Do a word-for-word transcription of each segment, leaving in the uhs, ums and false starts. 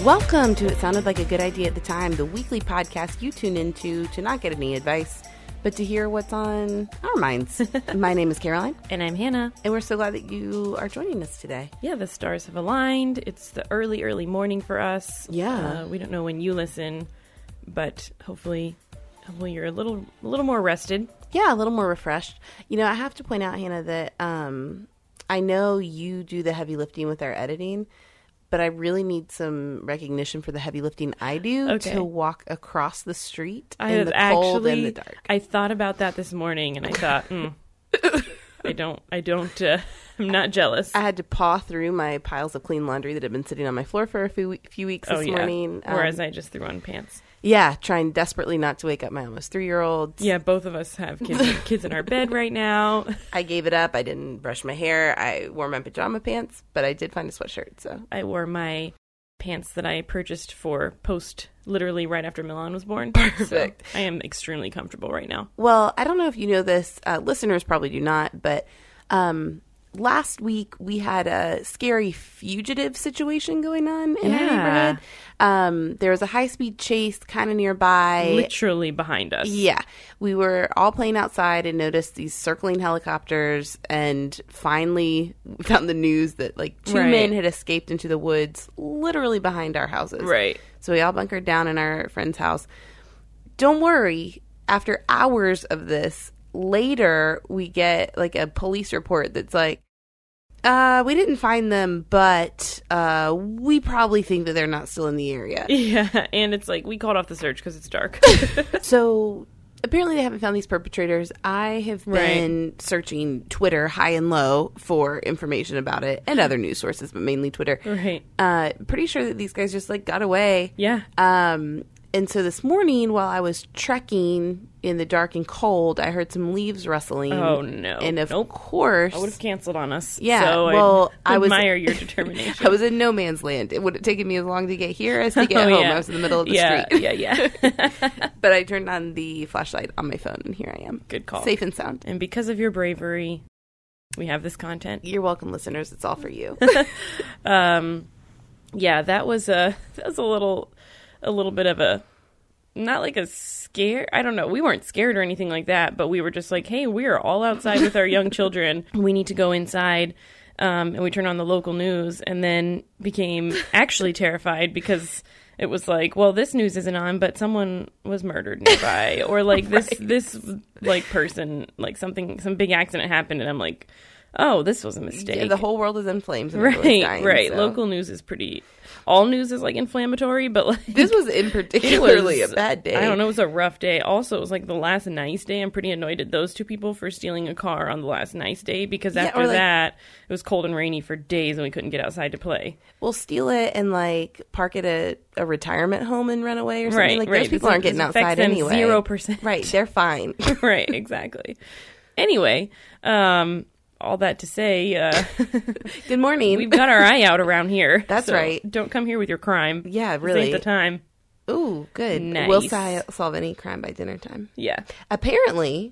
Welcome to It Sounded Like a Good Idea at the Time, the weekly podcast you tune into to not get any advice, but to hear what's on our minds. My name is Caroline. And I'm Hannah. And we're so glad that you are joining us today. Yeah, the stars have aligned. It's the early, early morning for us. Yeah. Uh, we don't know when you listen, but hopefully, hopefully you're a little, a little more rested. Yeah, a little more refreshed. You know, I have to point out, Hannah, that um, I know you do the heavy lifting with our editing, but I really need some recognition for the heavy lifting I do Okay. to walk across the street I in have the actually, cold and the dark. I thought about that this morning, and I thought, mm, I don't, I don't, uh, I'm not jealous. I had to paw through my piles of clean laundry that had been sitting on my floor for a few, few weeks oh, this yeah. morning. Whereas Um, I just threw on pants. Yeah, trying desperately not to wake up my almost three-year-olds. Yeah, both of us have kids, kids in our bed right now. I gave it up. I didn't brush my hair. I wore my pajama pants, but I did find a sweatshirt, so. I wore my pants that I purchased for post literally right after Milan was born. Perfect. So I am extremely comfortable right now. Well, I don't know if you know this. Uh, listeners probably do not, but um, last week we had a scary fugitive situation going on in our Yeah. neighborhood. Um, there was a high-speed chase kind of nearby. Literally behind us. Yeah. We were all playing outside and noticed these circling helicopters, and finally we found the news that like two Right. men had escaped into the woods literally behind our houses. Right. So we all bunkered down in our friend's house. Don't worry, after hours of this, later we get like a police report that's like, uh, we didn't find them, but uh, we probably think that they're not still in the area. Yeah, and it's like we called off the search because it's dark. So apparently they haven't found these perpetrators. I have been searching Twitter high and low for information about it and other news sources, but mainly Twitter. Right. Uh, pretty sure that these guys just like got away. Yeah. Um, and so this morning while I was trekking in the dark and cold, I heard some leaves rustling. Oh, no. And of Nope. course, I would have canceled on us. Yeah, So well, I, I was- admire your determination. I was in no man's land. It would have taken me as long to get here as to get Oh, home. yeah. I was in the middle of the yeah, street. Yeah, yeah. But I turned on the flashlight on my phone, and here I am. Good call. Safe and sound. And because of your bravery, we have this content. You're welcome, listeners. It's all for you. Um, yeah, that was a that was a little a little bit of a not like a scare. I don't know. We weren't scared or anything like that, but we were just like, hey, we are all outside with our young children. We need to go inside. Um, and we turned on the local news and then became actually terrified because it was like, well, this news isn't on, but someone was murdered nearby, or like this Right. this like person, like something, some big accident happened, and I'm like, oh, this was a mistake. Yeah, the whole world is in flames. And everyone's Right, dying, right. so. Local news is pretty. All news is like inflammatory, but like This was in it particularly was- a bad day. I don't know. It was a rough day. Also, it was like the last nice day. I'm pretty annoyed at those two people for stealing a car on the last nice day because Yeah, after or, like- that, it was cold and rainy for days and we couldn't get outside to play. We'll steal it and like park it at a retirement home and run away or something. Right, like right. those people This- aren't getting this affects outside them anyway. zero percent. Right, they're fine. Right, exactly. Anyway, um, all that to say, uh, Good morning. we've got our eye out around here. That's so right. Don't come here with your crime. Yeah, This really. ain't the time. Ooh, good. Nice. We'll si- solve any crime by dinner time. Yeah. Apparently,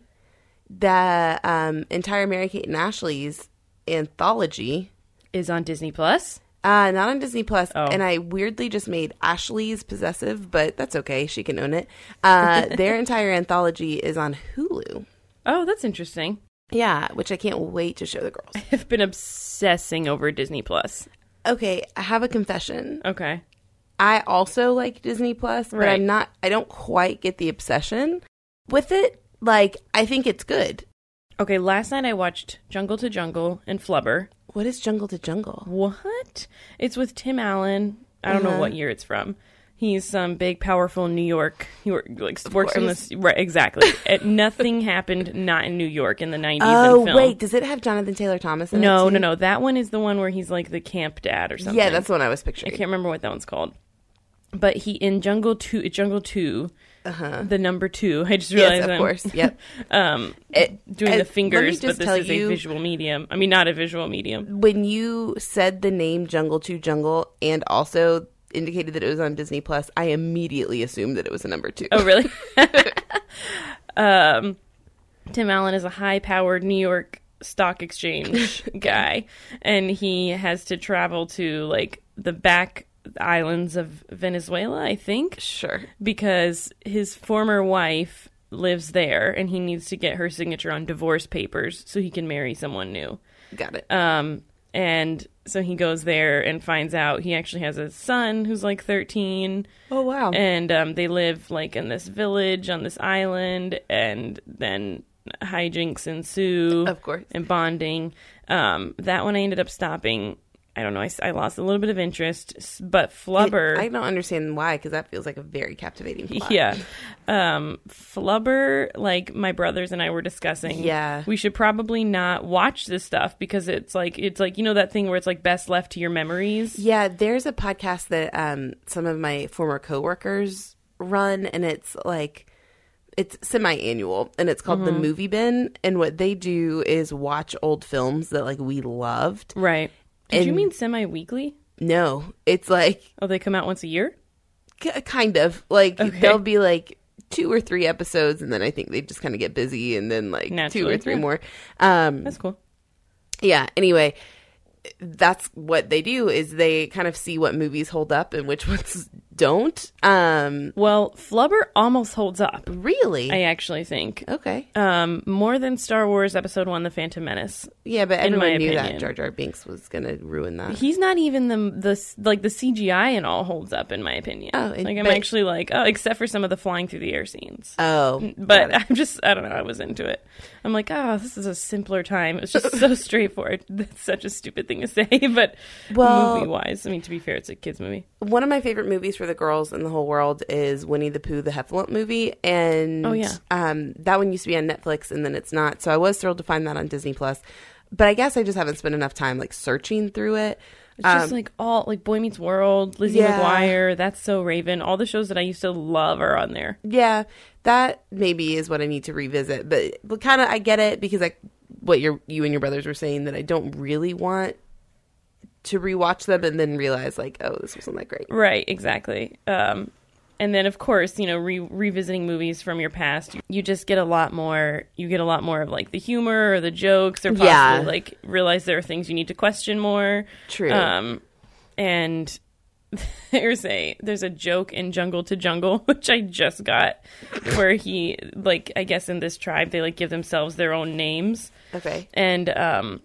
the um, entire Mary Kate and Ashley's anthology, Is on Disney Plus. uh, not on Disney Plus, Oh. and I weirdly just made Ashley's possessive, but that's okay. She can own it. Uh, their entire anthology is on Hulu. Oh, that's interesting. Yeah, which I can't wait to show the girls. I've been obsessing over Disney Plus. Okay, I have a confession. Okay. I also like Disney Plus, but Right. I'm not, I don't quite get the obsession with it. Like, I think it's good. Okay, last night I watched Jungle to Jungle and Flubber. What is Jungle to Jungle? What? It's with Tim Allen. I don't know Uh-huh. what year it's from. He's some big, powerful New York. He work, like works on course. this. Right, exactly. It, nothing happened not in New York in the nineties. Oh, in film. wait, does it have Jonathan Taylor Thomas in No, it? too? no, no. That one is the one where he's like the camp dad or something. Yeah, that's the one I was I picturing. can't remember what that one's called. But he in Jungle Two, Jungle Two, Uh-huh. the number two. I just realized Yes, of I'm, course. Yep. um, It- doing uh, the let me fingers, just but this tell is you- a visual medium. I mean, not a visual medium. When you said the name Jungle to Jungle and also indicated that it was on Disney Plus, I immediately assumed that it was a number two. Oh, really? um, Tim Allen is a high-powered New York stock exchange guy, and he has to travel to like the back islands of Venezuela, I think. Sure. Because his former wife lives there, and he needs to get her signature on divorce papers so he can marry someone new. Got it. Um, and so he goes there and finds out he actually has a son who's like thirteen. Oh, wow. And um, they live like in this village on this island, and then hijinks ensue. Of course. And bonding. Um, that one I ended up stopping. I don't know. I, I lost a little bit of interest, s- but Flubber. It- I don't understand why, because that feels like a very captivating plot. Yeah. Um, Flubber, like my brothers and I were discussing. Yeah. We should probably not watch this stuff because it's like, it's like, you know, that thing where it's like best left to your memories. Yeah, there's a podcast that um, some of my former coworkers run, and it's like, it's semi-annual, and it's called Mm-hmm. The Movie Bin, and what they do is watch old films that, like, we loved. Right. Did you And- mean semi-weekly? No, it's like, Oh, they come out once a year? k- kind of, like, Okay. there'll be, like, two or three episodes, and then I think they just kind of get busy, and then, like, two Naturally, or three yeah. more. Um, That's cool. yeah, anyway, that's what they do, is they kind of see what movies hold up and which ones don't. Um, Well, Flubber almost holds up, really? I actually think. okay. Um, more than Star Wars Episode one, The Phantom Menace. Yeah, but in my everyone knew opinion. that Jar Jar Binks was going to ruin that. He's not even the the like the C G I and all holds up in my opinion. Oh, it- like I'm but- actually like oh, except for some of the flying through the air scenes. Oh, But got it. I'm just I don't know. I was into it. I'm like oh, this is a simpler time. It's just so straightforward. That's such a stupid thing to say, but Well- movie wise, I mean to be fair, it's a kids movie. one of my favorite movies for the girls in the whole world is Winnie the Pooh, the Heffalump movie, and Oh, yeah. um, that one used to be on Netflix, and then it's not. So I was thrilled to find that on Disney Plus, but I guess I just haven't spent enough time like searching through it. It's just Um, like all like Boy Meets World, Lizzie Yeah. McGuire, That's So Raven. All the shows that I used to love are on there. Yeah, that maybe is what I need to revisit, but, but kind of I get it because like what your you and your brothers were saying that I don't really want to rewatch them and then realize like oh this wasn't that great. Right, exactly. Um, and then, of course, you know, re- revisiting movies from your past, you just get a lot more. You get a lot more of like the humor or the jokes, or possibly Yeah. like realize there are things you need to question more. True. Um, and there's a there's a joke in Jungle to Jungle, which I just got, where he like I guess in this tribe they like give themselves their own names. Okay. And um,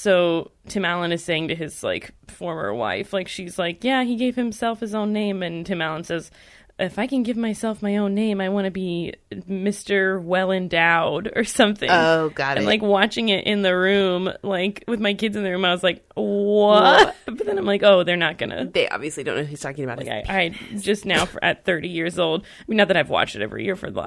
so Tim Allen is saying to his like former wife, like she's like, yeah, he gave himself his own name, and Tim Allen says, if I can give myself my own name, I want to be Mister Well Endowed or something. Oh, got it. And like watching it in the room, like with my kids in the room, I was like, what? But then I'm like, oh, they're not gonna. They obviously don't know who he's talking about. Like I, I just now for, at thirty years old. I mean, not that I've watched it every year for the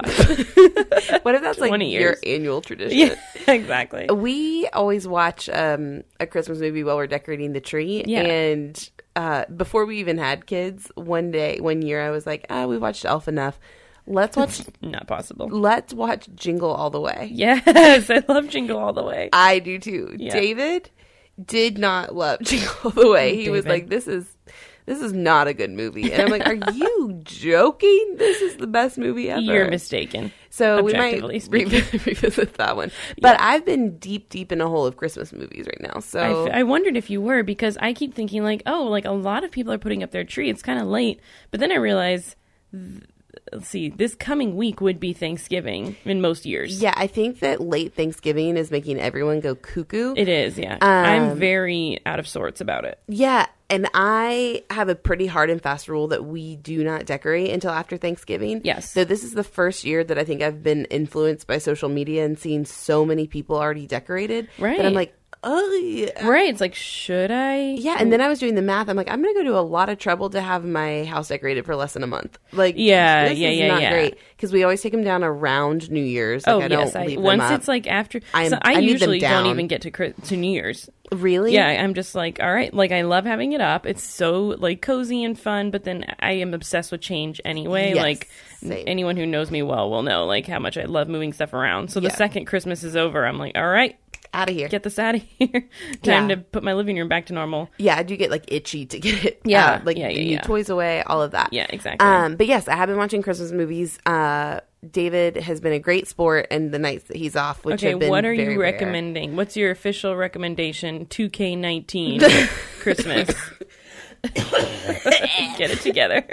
last. What if that's like twenty your years. annual tradition? Yeah, exactly. We always watch um, a Christmas movie while we're decorating the tree. Yeah. And uh, before we even had kids, one day, one year, I was like, ah, we watched Elf enough. Let's watch. Not possible. Let's watch Jingle All the Way. Yes, I love Jingle All the Way. I do too. Yeah. David did not love Jingle All the Way. He was David. like, "This is this is not a good movie," and I'm like, "Are you joking? This is the best movie ever." You're mistaken. So we might Objectively speaking. revisit, revisit that one. But I've been deep, deep in a hole of Christmas movies right now. I, So f- I wondered if you were, because I keep thinking like, oh, like a lot of people are putting up their tree. It's kind of late. But then I realize, th- let's see, this coming week would be Thanksgiving in most years. yeah, I think that late Thanksgiving is making everyone go cuckoo. It is, yeah. Um, I'm very out of sorts about it. Yeah, and I have a pretty hard and fast rule that we do not decorate until after Thanksgiving. Yes. So this is the first year that I think I've been influenced by social media and seeing so many people already decorated. Right. That I'm like, oh, yeah. Right. It's like, should I? Yeah, and then I was doing the math. I'm like, I'm going to go to a lot of trouble to have my house decorated for less than a month. Like, Yeah, this yeah, is yeah, not yeah. great because we always take them down around New Year's. Like, Oh, I yes. don't I, leave them once up. it's like after. I am- so I, I need them usually don't down. even get to Chri- to New Year's. Really? Yeah, I'm just like, all right, like I love having it up. It's so like cozy and fun, but then I am obsessed with change anyway. Yes, like same. anyone who knows me well will know like how much I love moving stuff around. So the Yeah. second Christmas is over, I'm like, all right, Out of here. get this out of here. Time Yeah. to put my living room back to normal. Yeah, I do get like itchy to get it. Yeah, out, like yeah, yeah, the new yeah. toys away, all of that. Yeah, exactly. Um, but yes, I have been watching Christmas movies. Uh, David has been a great sport, and the nights that he's off, which Okay, have been what are very you rare. recommending? What's your official recommendation? two K nineteen Christmas. Get it together.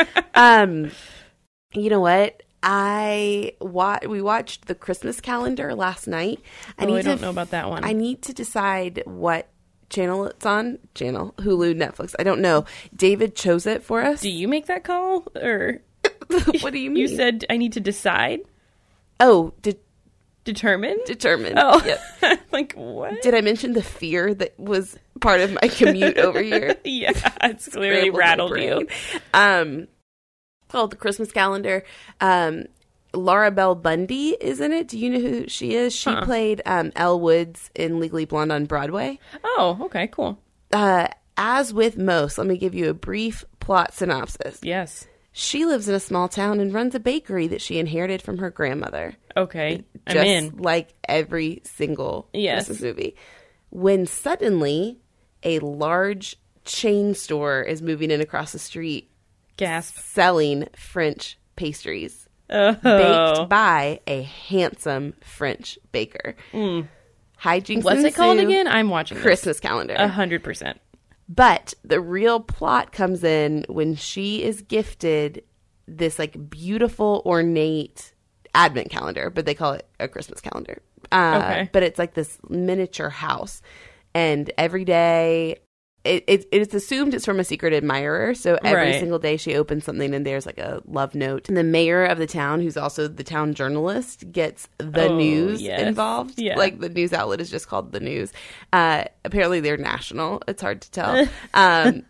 um, you know what? I wa- we watched the Christmas calendar last night. I oh, need I don't to know about that one. I need to decide what channel it's on. Channel, Hulu, Netflix. I don't know. David chose it for us. Do you make that call? Or what do you mean? You said I need to decide? Oh, de- determine? Determine. Oh. Yep. Like, what? Did I mention the fear that was part of my commute over here? Yeah, it's clearly Scrambled my rattled brain. you. Um, called the Christmas calendar. Um, Laura Bell Bundy is in it. Do you know who she is? She Huh. played um, Elle Woods in Legally Blonde on Broadway. Oh, okay, cool. Uh, as with most, let me give you a brief plot synopsis. Yes. She lives in a small town and runs a bakery that she inherited from her grandmother. Okay, I'm Just in. like every single Yes. Christmas movie. When suddenly a large chain store is moving in across the street Gasp. selling French pastries Oh. baked by a handsome French baker. Mm. Hijinks What's it called ensue. again? I'm watching this. Christmas calendar. A hundred percent. But the real plot comes in when she is gifted this like beautiful, ornate advent calendar, but they call it a Christmas calendar. Uh, Okay. But it's like this miniature house. And every day, it, it it's assumed it's from a secret admirer. So every Right. single day she opens something and there's like a love note. And the mayor of the town, who's also the town journalist, gets the Oh, news yes. involved. Yeah. Like the news outlet is just called the news. Uh, apparently they're national. It's hard to tell. um,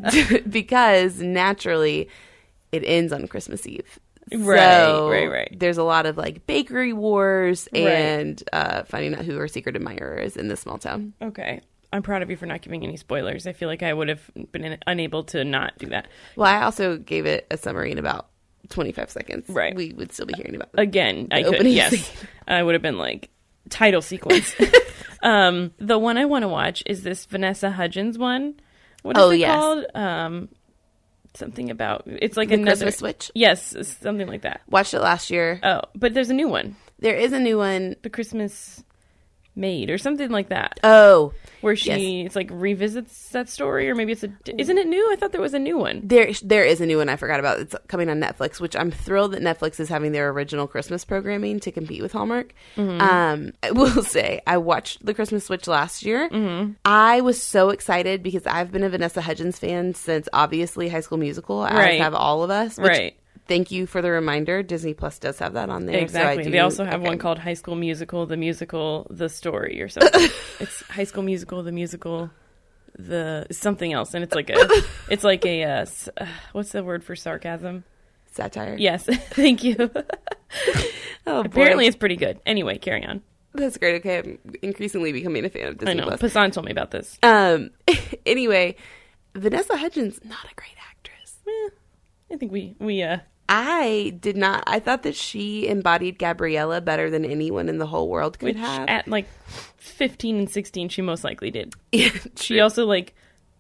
because naturally it ends on Christmas Eve. Right, So right, right. There's a lot of like bakery wars Right. and uh, finding out who her secret admirer is in this small town. Okay. I'm proud of you for not giving any spoilers. I feel like I would have been in- unable to not do that. Well, I also gave it a summary in about twenty-five seconds. Right. We would still be hearing about it. Again, I could, opening yes. scene. I would have been like, title sequence. um, the one I want to watch is this Vanessa Hudgens one. What is Oh, it yes. called? Um, something about, it's like The another. Christmas Switch? Yes, something like that. Watched it last year. Oh, but there's a new one. There is a new one. The Christmas Maid or something like that. Oh, Where she, it's like revisits that story, or maybe it's a, isn't it new? I thought there was a new one. there there is a new one I forgot about. It's coming on Netflix, which I'm thrilled that Netflix is having their original Christmas programming to compete with Hallmark. Mm-hmm. Um, I will say, I watched The Christmas Switch last year. Mm-hmm. I was so excited because I've been a Vanessa Hudgens fan since obviously High School Musical, Right. as have all of us. Which, Right. Thank you for the reminder. Disney Plus does have that on there. so I Exactly. do- They also have okay. one called High School Musical, the musical, the story, or something. It's High School Musical, the musical, the something else, and it's like a, it's like a, uh, s- uh, what's the word for sarcasm? Satire. Yes, thank you. Oh, boy. Apparently, it's pretty good. Anyway, carry on. That's great. Okay, I'm increasingly becoming a fan of Disney I know. Plus. Passan told me about this. Um. Anyway, Vanessa Hudgens, not a great actress. Eh, I think we we uh I did not. I thought that she embodied Gabriella better than anyone in the whole world could which have. at like fifteen and sixteen, she most likely did. Yeah, She true. also like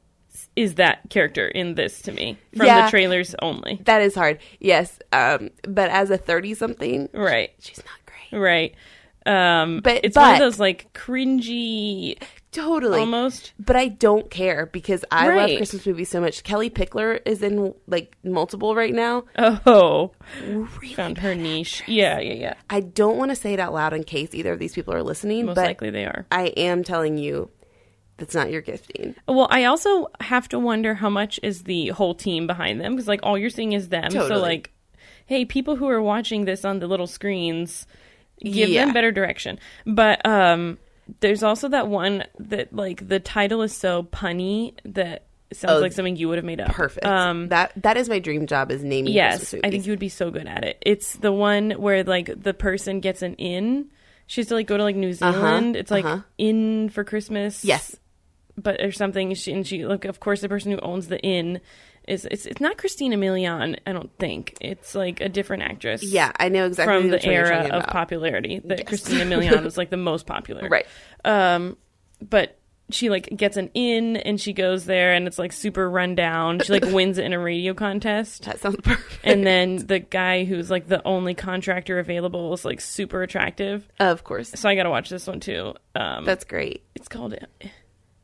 is that character in this to me from Yeah. the trailers only. That is hard. Yes. Um. But as a thirty-something, Right. she's not great. Right. Um, But- it's one of but- those like cringy, Totally. almost. But I don't care because I love Right. Christmas movies so much. Kelly Pickler is in like multiple right now. Oh, Really found her bad niche. actress. Yeah, yeah, yeah. I don't want to say it out loud in case either of these people are listening, Most but likely they are. I am telling you that's not your gifting. Well, I also have to wonder how much is the whole team behind them because like all you're seeing is them. So Totally. like, hey, people who are watching this on the little screens, give Yeah. them better direction. But um, there's also that one that like the title is so punny that it sounds Oh, like something you would have made up. Perfect. Um, that that is my dream job is naming Yes, Christmas I think movies. you would be so good at it. It's the one where like the person gets an inn. She has to like go to like New Zealand. It's like uh-huh. inn for Christmas. Yes. but or something. She, and she like of course the person who owns the inn is it's it's not Christina Milian. I don't think it's like a different actress. Yeah, I know exactly from which the one you're era talking of about. popularity that Yes. Christina Milian was like the most popular. Right. Um, but she like gets an inn and she goes there and it's like super run down. She like wins it in a radio contest. That sounds perfect. And then the guy who's like the only contractor available is like super attractive. Of course. So I got to watch this one too. Um, That's great. it's called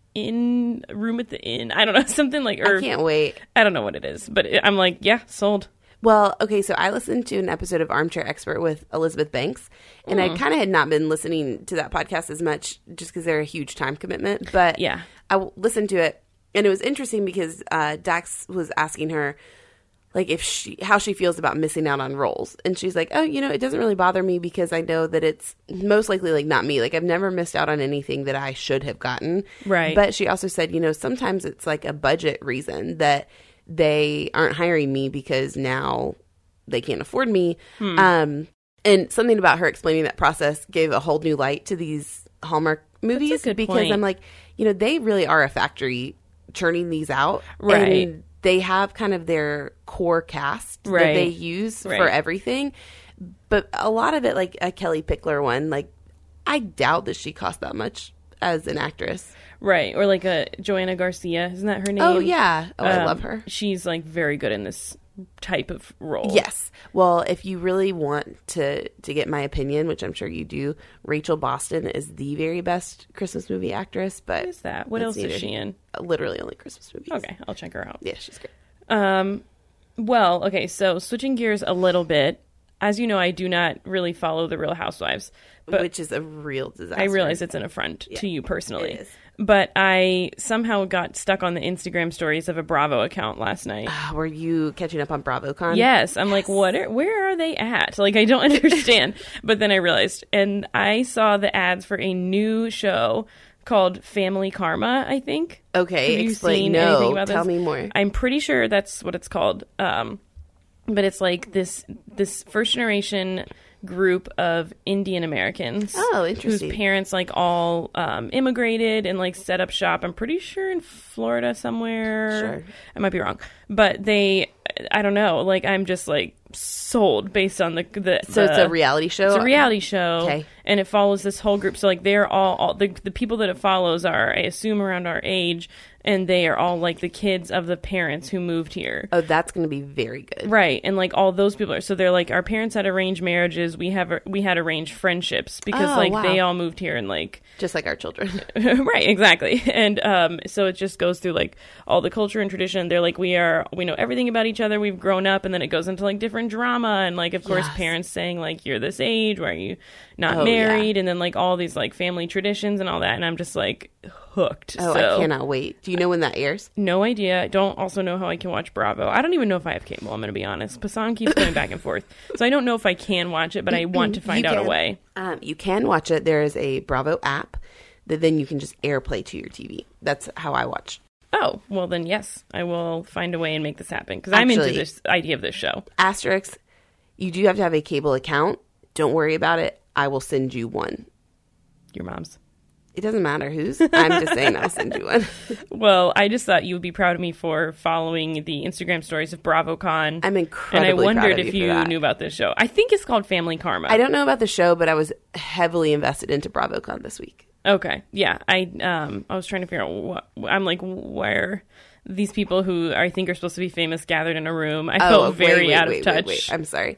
inn room at the inn. I don't know, something like. Or, I can't wait. I don't know what it is, but it, I'm like, yeah, sold. Well, okay, so I listened to an episode of Armchair Expert with Elizabeth Banks, and mm. I kind of had not been listening to that podcast as much just because they're a huge time commitment. But yeah. I w- listened to it, and it was interesting because uh, Dax was asking her, like, if she how she feels about missing out on roles. And she's like, oh, you know, it doesn't really bother me because I know that it's most likely, like, not me. Like, I've never missed out on anything that I should have gotten. Right. But she also said, you know, sometimes it's, like, a budget reason that they aren't hiring me because now they can't afford me. Hmm. Um, and something about her explaining that process gave a whole new light to these Hallmark movies because point. I'm like, you know, they really are a factory churning these out. Right. And they have kind of their core cast right. that they use right. for everything. But a lot of it, like a Kelly Pickler one, like I doubt that she cost that much as an actress. Right. Or like a Joanna Garcia. Isn't that her name? Oh, yeah. Oh, um, I love her. She's like very good in this type of role. Yes. Well, if you really want to, to get my opinion, which I'm sure you do, Rachel Boston is the very best Christmas movie actress. But what is that? What else is she in? Literally only Christmas movies. Okay. I'll check her out. Yeah, she's great. Um, well, okay. So switching gears a little bit. As you know, I do not really follow The Real Housewives. But which is a real disaster. I realize it's an affront yeah, to you personally. It is. But I somehow got stuck on the Instagram stories of a Bravo account last night. Uh, were you catching up on BravoCon? Yes. I'm yes. like, what? Are, where are they at? Like, I don't understand. But then I realized, and I saw the ads for a new show called Family Karma, I think. Okay, Have you explain. seen No, anything about tell this? me more. I'm pretty sure that's what it's called. Um, but it's like this this first generation group of Indian Americans. Oh, interesting. Whose parents like all um, immigrated and like set up shop. I'm pretty sure in Florida somewhere. Sure. I might be wrong. But they, I don't know, like I'm just like sold based on the... the so the, it's a reality show? It's a reality show. Okay. And it follows this whole group. So like they're all, all the, the people that it follows are, I assume, around our age. And they are all like the kids of the parents who moved here. Oh, that's going to be very good. Right. And like all those people are, so they're like, our parents had arranged marriages. We have, we had arranged friendships because oh, like wow. they all moved here and like. Just like our children. Right. Exactly. And um, so it just goes through like all the culture and tradition. They're like, we are, we know everything about each other. We've grown up. And then it goes into like different drama. And like, of course, yes. parents saying like, you're this age. Why are you not oh, married? Yeah. And then like all these like family traditions and all that. And I'm just like hooked. Oh, so. I cannot wait. Do you know when that airs? No idea. I don't also know how I can watch Bravo. I don't even know if I have cable, I'm going to be honest. Passan keeps going back and forth. So I don't know if I can watch it, but I want to find You out can. a way. Um, you can watch it. There is a Bravo app that then you can just AirPlay to your T V. That's how I watch. Oh, well then, yes. I will find a way and make this happen because I'm into this idea of this show. Asterisk, you do have to have a cable account. Don't worry about it. I will send you one. Your mom's. It doesn't matter whose. I'm just saying I'll send you one. Well, I just thought you would be proud of me for following the Instagram stories of BravoCon. I'm incredibly And I wondered proud of if you, you for that. knew about this show. I think it's called Family Karma. I don't know about the show, but I was heavily invested into BravoCon this week. Okay. Yeah. I um I was trying to figure out what I'm like where these people who I think are supposed to be famous gathered in a room. I oh, felt wait, very wait, out wait, of touch. Wait, wait. I'm sorry.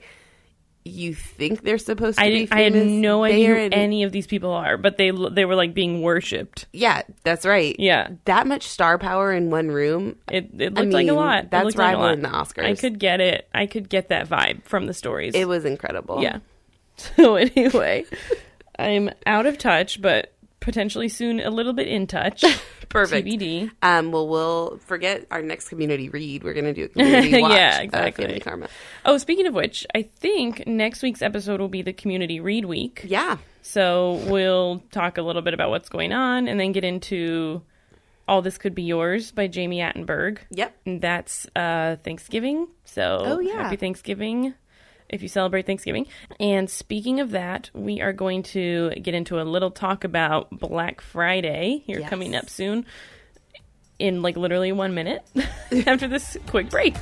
You think they're supposed to I be didn't, I had famous? no They idea who are in- any of these people are, but they they were like being worshipped. Yeah, that's right. Yeah. That much star power in one room. It it looked I like a mean, lot. It That's looked like a lot. rivaling the Oscars. I could get it. I could get that vibe from the stories. It was incredible. Yeah. So anyway, I'm out of touch, but potentially soon a little bit in touch. Perfect. T B D. Um, well, we'll forget our next community read. We're going to do a community watch. Yeah, uh, exactly. Family Karma. Oh, speaking of which, I think next week's episode will be the community read week. Yeah. So we'll talk a little bit about what's going on and then get into All This Could Be Yours by Jamie Attenberg. Yep. And that's uh, Thanksgiving. So Oh, yeah. happy Thanksgiving if you celebrate Thanksgiving. And speaking of that, we are going to get into a little talk about Black Friday here Yes. coming up soon in like literally one minute after this quick break.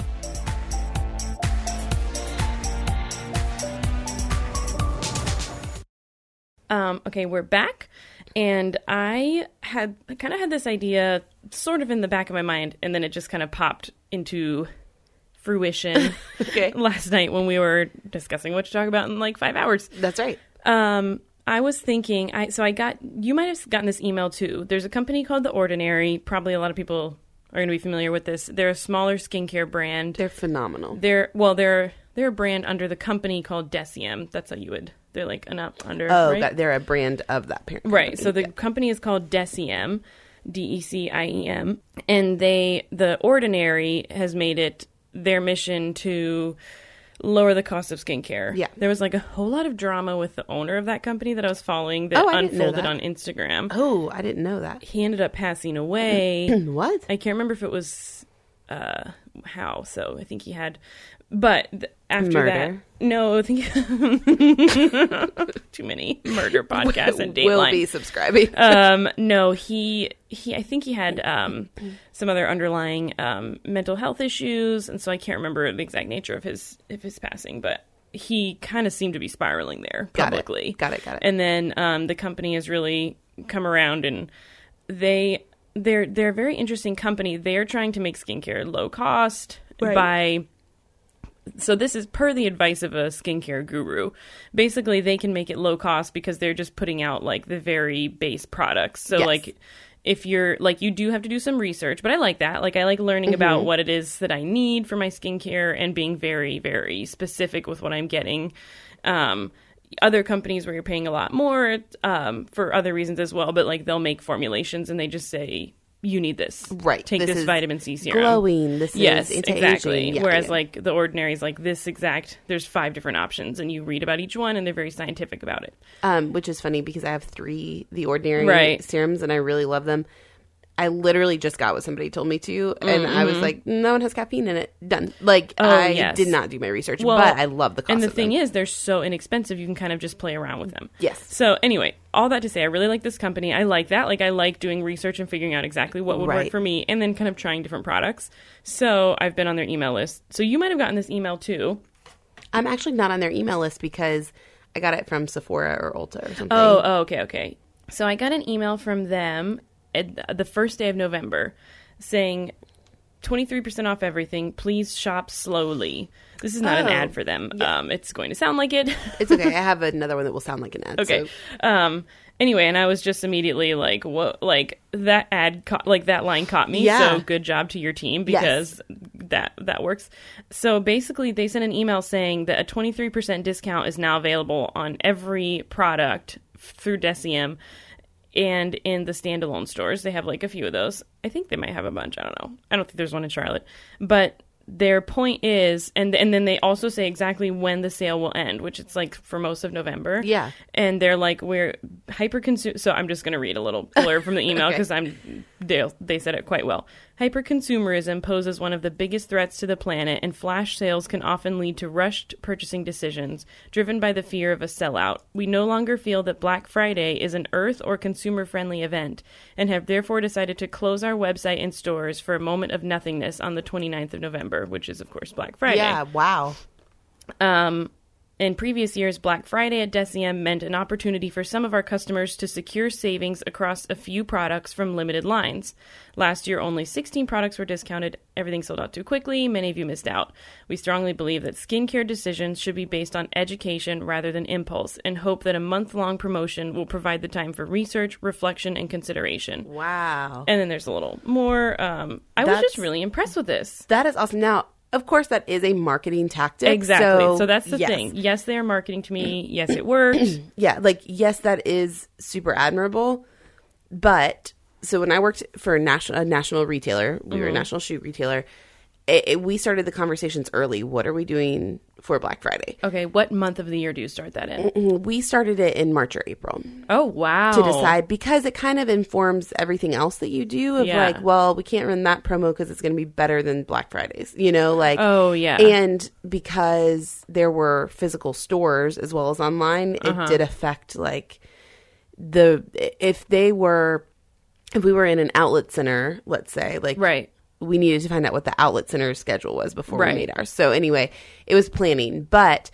Um, okay, we're back, and I had kind of had this idea sort of in the back of my mind, and then it just kind of popped into fruition Okay. last night when we were discussing what to talk about in like five hours. That's right. Um, I was thinking, I so I got, you might have gotten this email too. There's a company called The Ordinary. Probably a lot of people are going to be familiar with this. They're a smaller skincare brand. They're phenomenal. They're, well, they're, they're a brand under the company called Deciem. That's how you would, they're like an up under. Oh, right? that, they're a brand of that parent Right. company. So the Yeah. company is called Deciem, D E C I E M. And they, The Ordinary has made it their mission to lower the cost of skincare. Yeah. There was like a whole lot of drama with the owner of that company that I was following that Oh, I didn't know unfolded that. on Instagram. Oh, I didn't know that. He ended up passing away. What? I can't remember if it was uh, how. So I think he had, but th- after Murder. that, no, I think too many murder podcasts and Dateline. Will be subscribing. um, no, he he. I think he had um, some other underlying um, mental health issues, and so I can't remember the exact nature of his of his passing, but he kind of seemed to be spiraling there Got publicly. it. Got it. Got it. And then um, the company has really come around, and they they're they're a very interesting company. They are trying to make skincare low cost Right. by. So this is per the advice of a skincare guru. Basically, they can make it low cost because they're just putting out like the very base products. So Yes. like if you're like, you do have to do some research, but I like that. Like I like learning Mm-hmm. about what it is that I need for my skincare and being very, very specific with what I'm getting. Um, other companies where you're paying a lot more um, for other reasons as well, but like they'll make formulations and they just say, you need this. Right. Take This this, is vitamin C serum. glowing. This Yes, is anti-aging. exactly. Yeah, Whereas yeah. like The Ordinary is like this exact, there's five different options and you read about each one and they're very scientific about it. Um, which is funny because I have three The Ordinary Right. serums and I really love them. I literally just got what somebody told me to, and I was like, "No one has caffeine in it." Done. Like Oh, I yes. did not do my research, Well, but I love the cost. And the of thing them. is, they're so inexpensive, you can kind of just play around with them. Yes. So anyway, all that to say, I really like this company. I like that. Like I like doing research and figuring out exactly what would Right. work for me and then kind of trying different products. So I've been on their email list. So you might have gotten this email too. I'm actually not on their email list because I got it from Sephora or Ulta or something. Oh, oh, okay, okay. So I got an email from them at the first day of November saying twenty-three percent off everything. Please shop slowly. This is not an Oh, ad for them. yeah. Um, it's going to sound like it. It's okay. I have another one that will sound like an ad. Okay. So. Um, anyway, and I was just immediately like, what, like that ad, caught, like that line caught me. Yeah. So good job to your team because that, that works. So basically they sent an email saying that a twenty-three percent discount is now available on every product f- through Deciem and in the standalone stores. They have like a few of those. I think they might have a bunch. I don't know. I don't think there's one in Charlotte, but their point is, and and then they also say exactly when the sale will end, which it's like for most of November. Yeah. And they're like, we're hyper consumer. So I'm just going to read a little blurb from the email Okay. because I'm they they said it quite well. Hyper consumerism poses one of the biggest threats to the planet, and flash sales can often lead to rushed purchasing decisions driven by the fear of a sellout. We no longer feel that Black Friday is an earth or consumer friendly event, and have therefore decided to close our website and stores for a moment of nothingness on the twenty-ninth of November, which is of course Black Friday. Yeah. Wow. Um, in previous years, Black Friday at Deciem meant an opportunity for some of our customers to secure savings across a few products from limited lines. Last year, only sixteen products were discounted. Everything sold out too quickly. Many of you missed out. We strongly believe that skincare decisions should be based on education rather than impulse, and hope that a month-long promotion will provide the time for research, reflection, and consideration. Wow. And then there's a little more. Um, I was That's- just really impressed with this. That is awesome. Now, of course, that is a marketing tactic. Exactly. So, So, that's the yes. thing. Yes, they are marketing to me. Yes, it works. Yeah, like yes, that is super admirable. But so when I worked for a national a national retailer, we were a national shoe retailer. It, it, we started the conversations early. What are we doing for Black Friday? Okay, what month of the year do you start that in? We started it in March or April Oh, wow. to decide because it kind of informs everything else that you do. Of Yeah. like, well, we can't run that promo because it's going to be better than Black Fridays. You know, like Oh, yeah. and because there were physical stores as well as online, it Uh-huh. did affect like the if they were if we were in an outlet center, let's say, like Right. we needed to find out what the outlet center's schedule was before Right. we made ours. So anyway, it was planning. But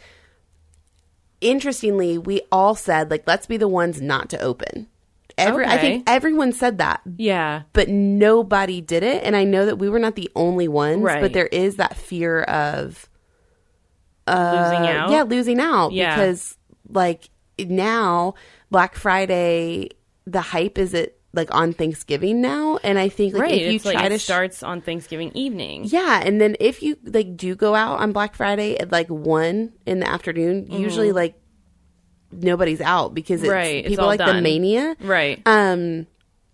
interestingly, we all said, like, let's be the ones not to open. Every I Okay. think everyone said that, Yeah. but nobody did it. And I know that we were not the only ones, Right. but there is that fear of Losing uh, out. yeah, losing out Yeah. because like now Black Friday, the hype is it like on Thanksgiving now, and I think like right. if you it's try like to it sh- starts on Thanksgiving evening. yeah, and then if you like do go out on Black Friday at like one in the afternoon, mm-hmm. usually like nobody's out because it's right. people it's all like done. the mania, right? Um,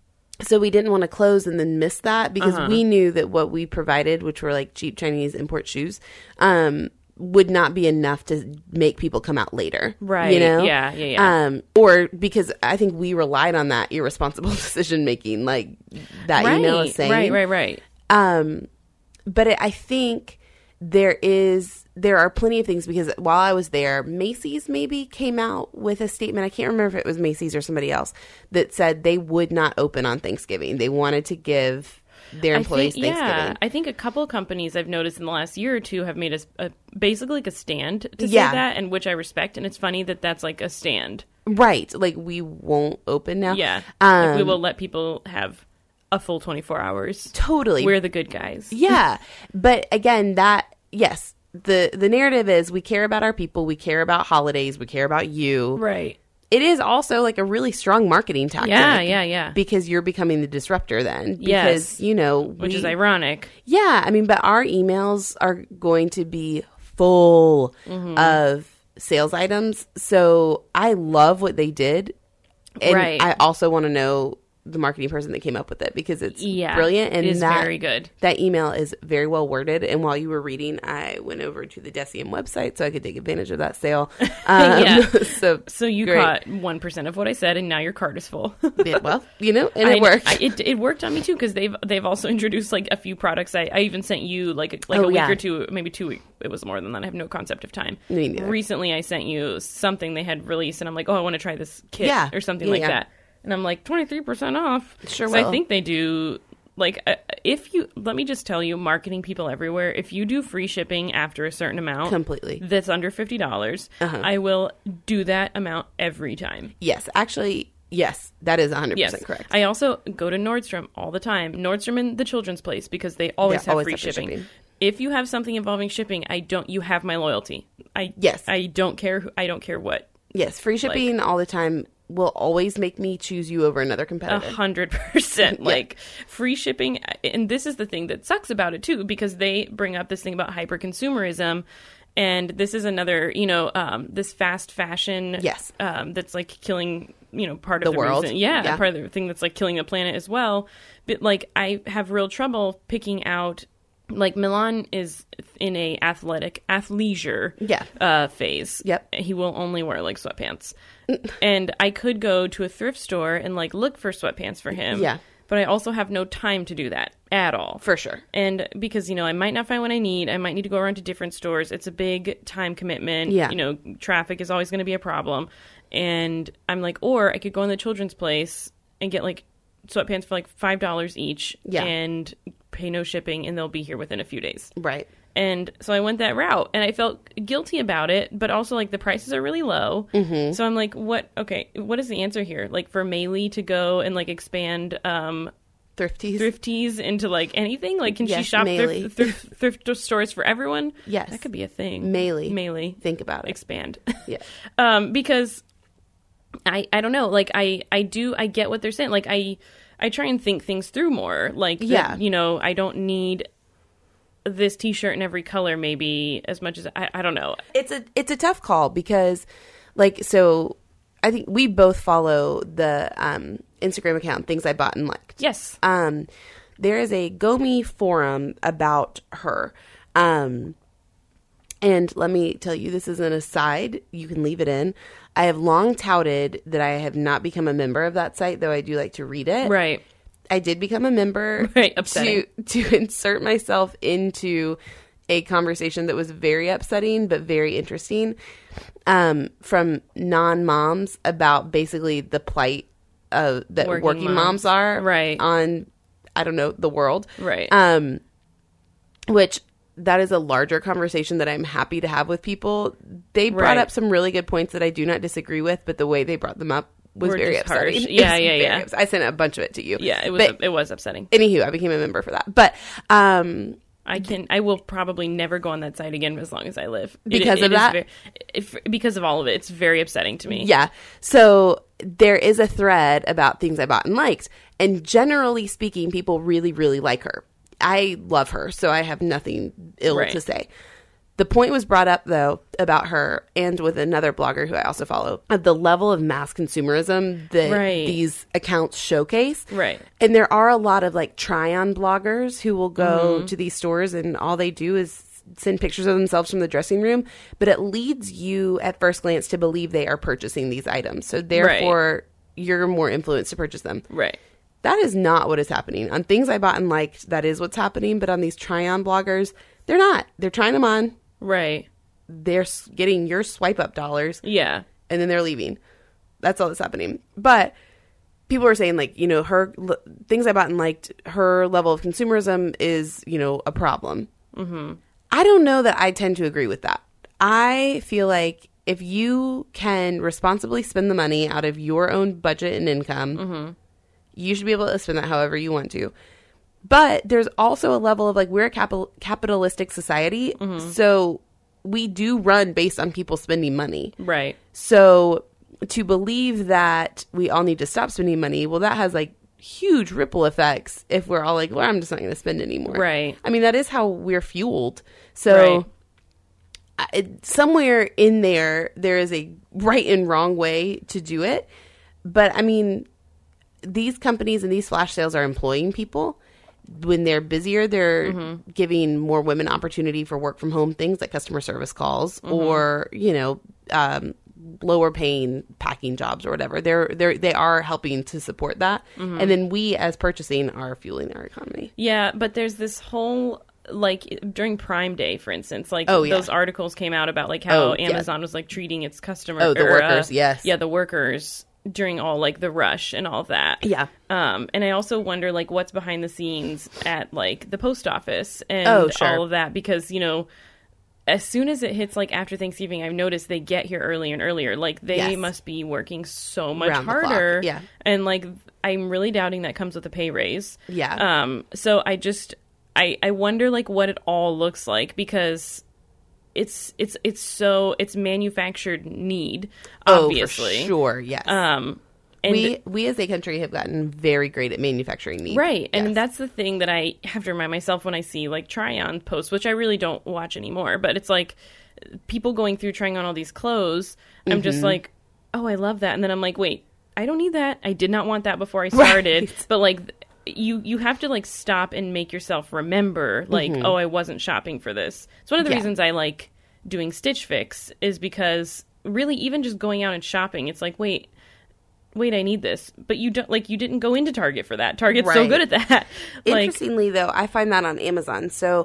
so we didn't want to close and then miss that because uh-huh. we knew that what we provided, which were like cheap Chinese import shoes, um, would not be enough to make people come out later. Right. You know? Yeah, yeah, yeah. Um, or because I think we relied on that irresponsible decision making, like that right. email is saying. Right, right, right. Um, but it, I think there is, there are plenty of things because while I was there, Macy's maybe came out with a statement. I can't remember if it was Macy's or somebody else that said they would not open on Thanksgiving. They wanted to give their employees I think, Thanksgiving. Yeah, I think a couple of companies I've noticed in the last year or two have made a, a basically like a stand to say Yeah. that, and which I respect. And it's funny that that's like a stand. Right. Like we won't open now. Yeah. Um, like we will let people have a full twenty-four hours. Totally. We're the good guys. Yeah. But again, that, yes, the, the narrative is we care about our people. We care about holidays. We care about you. Right. It is also like a really strong marketing tactic. Yeah, yeah, yeah. Because you're becoming the disruptor then. Because, Yes. you know. Which we, is ironic. Yeah. I mean, but our emails are going to be full Mm-hmm. of sales items. So I love what they did. And Right. I also want to know the marketing person that came up with it because it's Yeah, brilliant. And it is that, very good. That email is very well worded. And while you were reading, I went over to the Decium website so I could take advantage of that sale. Um, Yeah. so So you great. caught one percent of what I said, and now your cart is full. Yeah, well, you know, and it I- worked. I, it, it worked on me too because they've they've also introduced like a few products. I, I even sent you like like Oh, a week yeah. or two, maybe two weeks. It was more than that. I have no concept of time. Me neither. Recently, I sent you something they had released, and I'm like, oh, I want to try this kit Yeah. or something Yeah, like yeah. that. And I'm like, twenty-three percent off. Sure so I will. think they do. Like, uh, if you let me just tell you, marketing people everywhere. If you do free shipping after a certain amount, Completely. that's under fifty dollars, Uh-huh. I will do that amount every time. Yes, actually, yes, that is one hundred Yes. percent correct. I also go to Nordstrom all the time. Nordstrom and the Children's Place because they always They have always free have free shipping. shipping. If you have something involving shipping, I don't. You have my loyalty. I Yes. I don't care. Who, I don't care what. Yes, free shipping all the time will always make me choose you over another A competitor. hundred percent. Like free shipping, and this is the thing that sucks about it too, because they bring up this thing about hyper consumerism. And this is another, you know, um, this fast fashion, Yes. um, that's like killing, you know, part of The the, world. reason, yeah, Yeah. part of the thing that's like killing the planet as well. But like, I have real trouble picking out. Like Milan is in a athletic athleisure Yeah. uh, phase. Yep. He will only wear like sweatpants, and I could go to a thrift store and like look for sweatpants for him. Yeah. But I also have no time to do that at all. For sure. And because, you know, I might not find what I need. I might need to go around to different stores. It's a big time commitment. Yeah. You know, traffic is always going to be a problem. And I'm like, or I could go in the Children's Place and get like sweatpants for like five dollars each. Yeah. And pay no shipping, and they'll be here within a few days. Right. And so I went that route, and I felt guilty about it, but also like the prices are really low. Mm-hmm. So I'm like, what? Okay, what is the answer here? Like for Maylee to go and like expand um, Thrifties. thrifties into like anything? Like, can she Yes, shop Maylee. thrift, thrift, thrift stores for everyone? Yes. that could be a thing. Maylee. Maylee, Think about it. expand. Yeah. um, because I I don't know. Like I I do I get what they're saying. Like I. I try and think things through more. Like, that, Yeah. you know, I don't need this T-shirt in every color, maybe as much as I, I don't know. It's a it's a tough call because, like, so I think we both follow the um, Instagram account Things I Bought and Liked. Yes. Um, there is a Gomi forum about her. Um, and let me tell you, this is an aside. You can leave it in. I have long touted that I have not become a member of that site, though I do like to read it. Right. I did become a member Right, to upsetting. to insert myself into a conversation that was very upsetting but very interesting um, from non-moms about basically the plight of that Working working, moms. moms. are Right. on, I don't know, the world. Right. Um, which that is a larger conversation that I'm happy to have with people. They brought Right. up some really good points that I do not disagree with, but the way they brought them up was Were very just upsetting. harsh. It Yeah, was yeah, very yeah. ups- I sent a bunch of it to you. yeah, it was But it was upsetting. anywho, I became a member for that. But um, I can. I will probably never go on that site again as long as I live Because it, of it that? Very, if, because of all of it, it's very upsetting to me. Yeah. So there is a thread about things I bought and liked. And generally speaking, people really, really like her. I love her, so I have nothing ill Right. to say. The point was brought up, though, about her and with another blogger who I also follow, of the level of mass consumerism that Right. these accounts showcase. Right. And there are a lot of like try-on bloggers who will go Mm-hmm. to these stores and all they do is send pictures of themselves from the dressing room, but it leads you at first glance to believe they are purchasing these items. So therefore, you're more influenced to purchase them. Right. That is not what is happening. On things I bought and liked, that is what's happening. But on these try-on bloggers, they're not. They're trying them on. Right. They're s- getting your swipe-up dollars, Yeah. and then they're leaving. That's all that's happening. But people are saying, like, you know, her l- things I bought and liked, her level of consumerism is, you know, a problem. Mm-hmm. I don't know that I tend to agree with that. I feel like if you can responsibly spend the money out of your own budget and income, Mm-hmm. you should be able to spend that however you want to. But there's also a level of like, we're a capital capitalistic society. Mm-hmm. So we do run based on people spending money. Right. So to believe that we all need to stop spending money, well, that has like huge ripple effects if we're all like, well, I'm just not going to spend anymore. Right. I mean, that is how we're fueled. So Right. I, somewhere in there, there is a right and wrong way to do it. But I mean, these companies and these flash sales are employing people. When they're busier, they're Mm-hmm. giving more women opportunity for work from home things like customer service calls Mm-hmm. or, you know, um, lower paying packing jobs or whatever. They're they're they are helping to support that. Mm-hmm. And then we as purchasing are fueling our economy. Yeah, but there's this whole like during Prime Day, for instance, like Oh, yeah. those articles came out about like how Oh, yeah. Amazon was like treating its customers. Oh, the or, workers, uh, yes. Yeah, the workers during all like the rush and all that. Yeah. Um, and I also wonder like what's behind the scenes at like the post office and Oh, sure. all of that because you know. As soon as it hits like after Thanksgiving, I've noticed they get here earlier and earlier. Like they Yes. must be working so much Round the clock, harder. yeah. And like I'm really doubting that comes with a pay raise. Yeah. Um. So I just I I wonder like what it all looks like because it's it's it's so it's manufactured need obviously. Oh, for sure. Yes. Um. And we we as a country have gotten very great at manufacturing needs. Right. And Yes. that's the thing that I have to remind myself when I see like try on posts, which I really don't watch anymore. But it's like people going through trying on all these clothes. I'm Mm-hmm. just like, oh, I love that. And then I'm like, wait, I don't need that. I did not want that before I started. Right. But like you you have to like stop and make yourself remember like, oh, I wasn't shopping for this. It's one of the Mm-hmm. Yeah. reasons I like doing Stitch Fix is because really even just going out and shopping, it's like, wait, wait, I need this. But you don't like you didn't go into Target for that. Target's so Right. good at that. like Interestingly, though, I find that on Amazon. So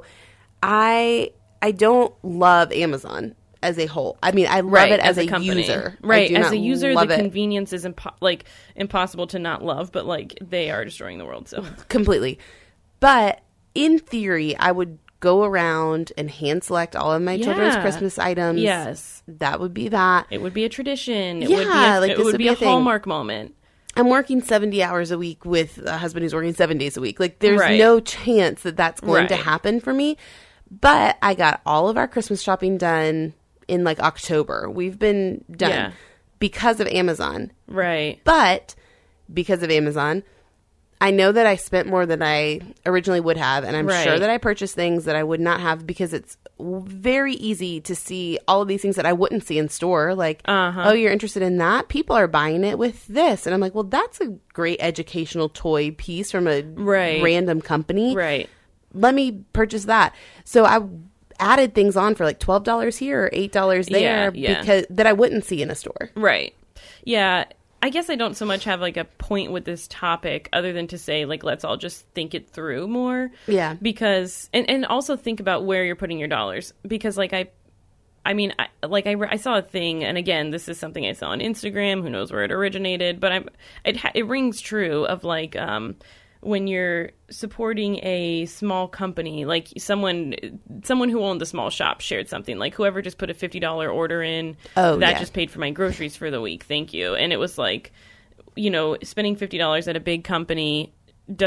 I I don't love Amazon as a whole. I mean, I love right, it as, a, company. user. I Right, do as not a user, the love it convenience is impo- like impossible to not love, but like they are destroying the world. So completely. But in theory, I would go around and hand select all of my children's Yeah. Christmas items. yes, That would be that. it would be a tradition. It Yeah, would be a, like, it this would would be be a a thing. hallmark moment. I'm working seventy hours a week with a husband who's working seven days a week. Like, there's Right. no chance that that's going to Right. happen for me. But I got all of our Christmas shopping done in like October. We've been done Yeah. because of Amazon. Right. But because of Amazon, I know that I spent more than I originally would have. And I'm Right. sure that I purchased things that I would not have because it's very easy to see all of these things that I wouldn't see in store. Like, Uh-huh. oh, you're interested in that? People are buying it with this. And I'm like, well, that's a great educational toy piece from a Right. random company. Right. Let me purchase that. So I added things on for like twelve dollars here or eight dollars there Yeah, yeah. because that I wouldn't see in a store. Right. Yeah. I guess I don't so much have like a point with this topic other than to say like let's all just think it through more. Yeah. Because and and also think about where you're putting your dollars because like I I mean I like I, re- I saw a thing and again this is something I saw on Instagram, who knows where it originated, but I'm it ha- it rings true of like um when you're supporting a small company, like someone someone who owned the small shop shared something, like whoever just put a fifty dollars order in, Oh, that yeah. just paid for my groceries for the week, thank you. And it was like, you know, spending fifty dollars at a big company doesn't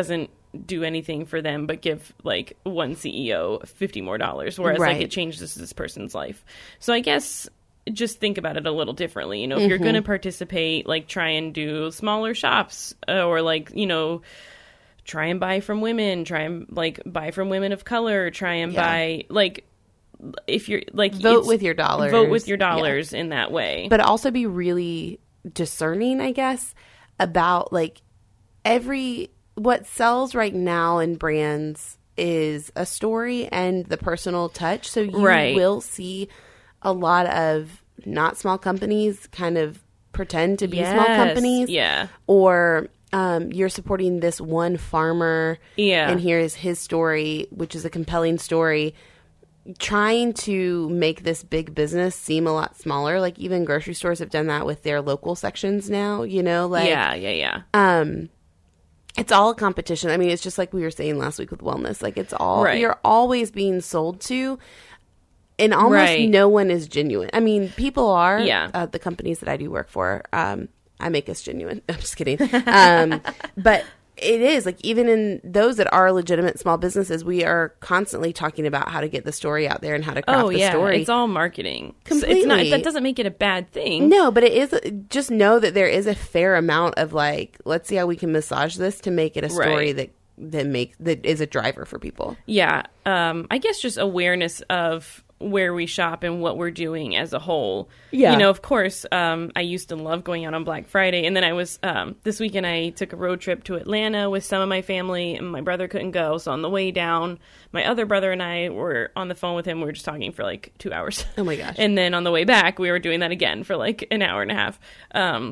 do anything for them but give like one C E O fifty more dollars, whereas Right. like it changes this person's life. So I guess just think about it a little differently. You know, if you're Mm-hmm. going to participate, like try and do smaller shops, uh, or like, you know, try and buy from women, try and like buy from women of color, try and Yeah. buy like, if you're like, Vote it's- with your dollars. vote with your Yeah. dollars in that way. But also be really discerning, I guess, about like every what sells right now in brands is a story and the personal touch. So you Right. will see a lot of not small companies kind of pretend to be small Yes. companies. Yeah. Or um, you're supporting this one farmer. Yeah. And here is his story, which is a compelling story. Trying to make this big business seem a lot smaller. Like even grocery stores have done that with their local sections now, you know, like yeah, yeah, yeah. um it's all a competition. I mean, it's just like we were saying last week with wellness. Like it's all Right. you're always being sold to, and almost Right. no one is genuine. I mean, people are. Yeah. Uh, the companies that I do work for, um, I make us genuine. I'm just kidding. Um, but it is like even in those that are legitimate small businesses, we are constantly talking about how to get the story out there and how to craft Oh the yeah, story. it's all marketing. So It's not, Completely. that doesn't make it a bad thing. No, but it is just know that there is a fair amount of like, let's see how we can massage this to make it a story Right. that that make that is a driver for people. Yeah, um, I guess just awareness of where we shop and what we're doing as a whole. Yeah. You know, of course, um, I used to love going out on Black Friday, and then I was um, this weekend I took a road trip to Atlanta with some of my family, and my brother couldn't go, so on the way down, my other brother and I were on the phone with him. We were just talking for like two hours. Oh my gosh. And then on the way back, we were doing that again for like an hour and a half. Um,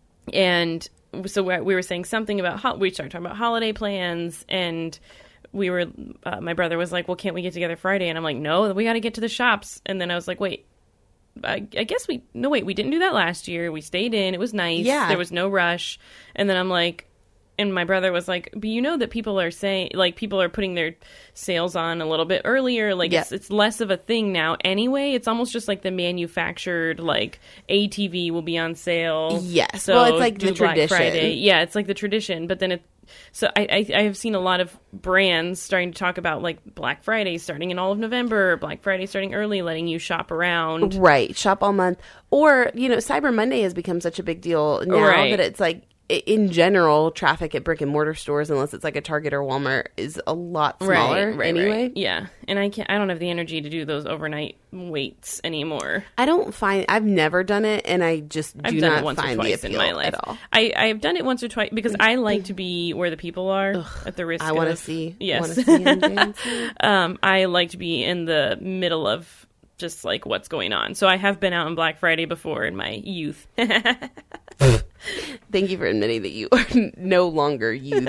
and so we we were saying something about ho- we started talking about holiday plans, and we were uh, my brother was like, well, can't we get together Friday? And I'm like, no, we got to get to the shops. And then I was like, wait, I, I guess we no wait we didn't do that last year. We stayed in, it was nice, Yeah. there was no rush. And then I'm like, and my brother was like, but you know that people are saying, like, people are putting their sales on a little bit earlier. Like, Yeah. it's, it's less of a thing now anyway. It's almost just like the manufactured, like, A T V will be on sale. Yes. So Well, it's like do the Black tradition. Friday. Yeah, it's like the tradition. But then it, so I, I, I have seen a lot of brands starting to talk about, like, Black Friday starting in all of November, Black Friday starting early, letting you shop around. Right. Shop all month. Or, you know, Cyber Monday has become such a big deal now Right. that it's like, i- in general, traffic at brick and mortar stores, unless it's like a Target or Walmart, is a lot smaller Right, right, anyway. right. Yeah, and I can't. I don't have the energy to do those overnight waits anymore. I don't find, I've never done it, and I just do I've done not it once or find the twice in appeal my life. at all. I I've done it once or twice because I like to be where the people are at the risk. I want to of, see. Yes, Want to see him dancing. um, I like to be in the middle of just like what's going on. So I have been out on Black Friday before in my youth. Thank you for admitting that you are no longer youth.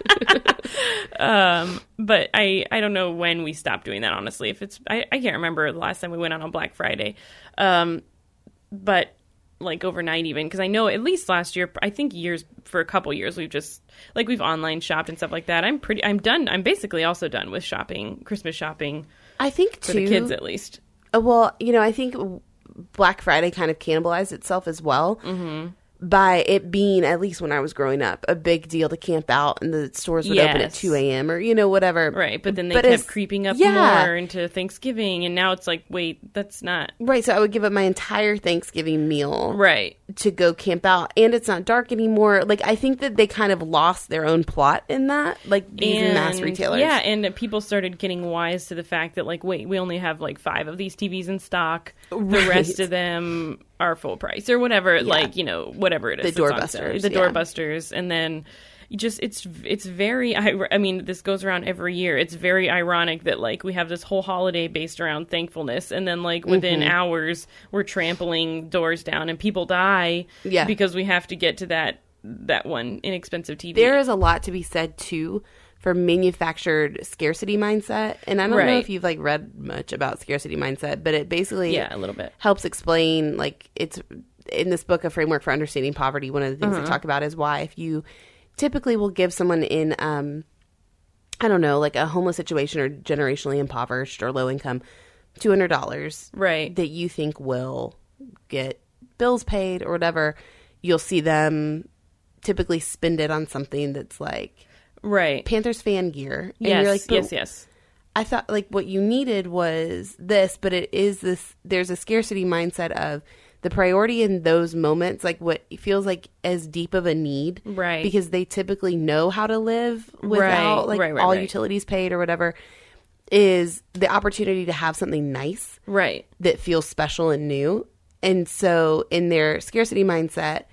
um, but I I don't know when we stopped doing that. Honestly, if it's I, I can't remember the last time we went out on Black Friday. Um, but like overnight even, because I know at least last year, I think years for a couple years we've just like we've online shopped and stuff like that. I'm pretty I'm done. I'm basically also done with shopping, Christmas shopping I think for too. the kids at least. Uh, Well, you know, I think Black Friday kind of cannibalized itself as well Mm-hmm. by it being, at least when I was growing up, a big deal to camp out and the stores would open at Yes. two a.m. or, you know, whatever. Right, but then they But kept as- creeping up yeah. more into Thanksgiving, and now it's like, wait, that's not Right, so I would give up my entire Thanksgiving meal right. to go camp out, and it's not dark anymore. Like, I think that they kind of lost their own plot in that, like these mass And- retailers. Yeah, and people started getting wise to the fact that, like, wait, we only have like five of these T Vs in stock. The Right. rest of them are full price or whatever. Like, you know, whatever it is. The that's on sale. doorbusters, The yeah. doorbusters, and then. You just it's it's very I, I mean this goes around every year. It's very ironic that like we have this whole holiday based around thankfulness, and then like within Mm-hmm. hours we're trampling doors down and people die Yeah. because we have to get to that that one inexpensive T V. There is a lot to be said, too, for manufactured scarcity mindset. And I don't know Right. if you've, like, read much about scarcity mindset, but it basically Yeah, a little bit. helps explain, like, it's in this book, A Framework for Understanding Poverty, one of the things Uh-huh. they talk about is why if you typically will give someone in, um, I don't know, like a homeless situation or generationally impoverished or low income, two hundred dollars Right. that you think will get bills paid or whatever, you'll see them typically spend it on something that's like Right. Panthers fan gear. And Yes, you're like, but yes, yes. I thought like what you needed was this, but it is this, there's a scarcity mindset of the priority in those moments, like what feels like as deep of a need. Right. Because they typically know how to live without Right, like right, right, all right. utilities paid or whatever, is the opportunity to have something nice Right. that feels special and new. And so in their scarcity mindset,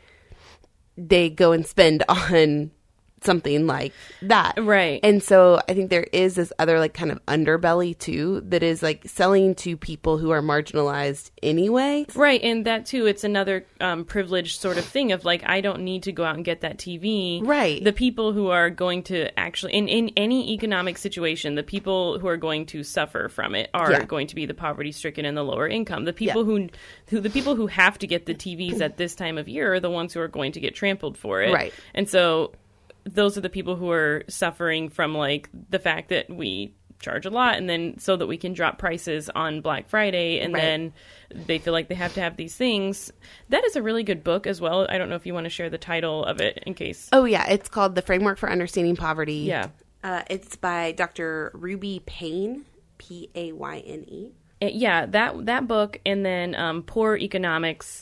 they go and spend on something like that. Right. And so I think there is this other like kind of underbelly too that is like selling to people who are marginalized anyway. Right, and that too, it's another um, privileged sort of thing of like, I don't need to go out and get that T V. Right. The people who are going to actually, in, in any economic situation, the people who are going to suffer from it are Yeah. going to be the poverty stricken and the lower income. The people Yeah. who, who, the people who have to get the T Vs at this time of year are the ones who are going to get trampled for it. Right. And so those are the people who are suffering from like the fact that we charge a lot and then so that we can drop prices on Black Friday and Right. then they feel like they have to have these things. That is a really good book as well. I don't know if you want to share the title of it in case. Oh yeah, it's called The Framework for Understanding Poverty. Yeah. Uh, it's by Doctor Ruby Payne, P A Y N E. Uh, Yeah, that that book and then um, Poor Economics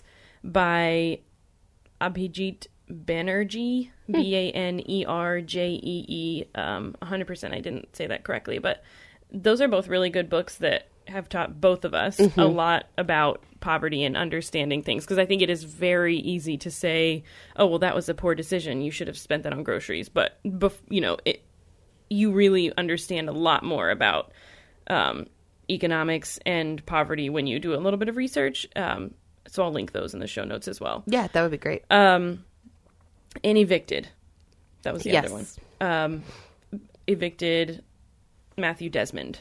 by Abhijit Banerjee, B A N E R J E E. Um, one hundred percent I didn't say that correctly, but those are both really good books that have taught both of us a lot about poverty and understanding things. Because I think it is very easy to say, oh, well, that was a poor decision. You should have spent that on groceries. But, bef- you know, it, you really understand a lot more about um, economics and poverty when you do a little bit of research. Um, so I'll link those in the show notes as well. Yeah, that would be great. Um, and Evicted. That was the Yes. other one. Um, Evicted, Matthew Desmond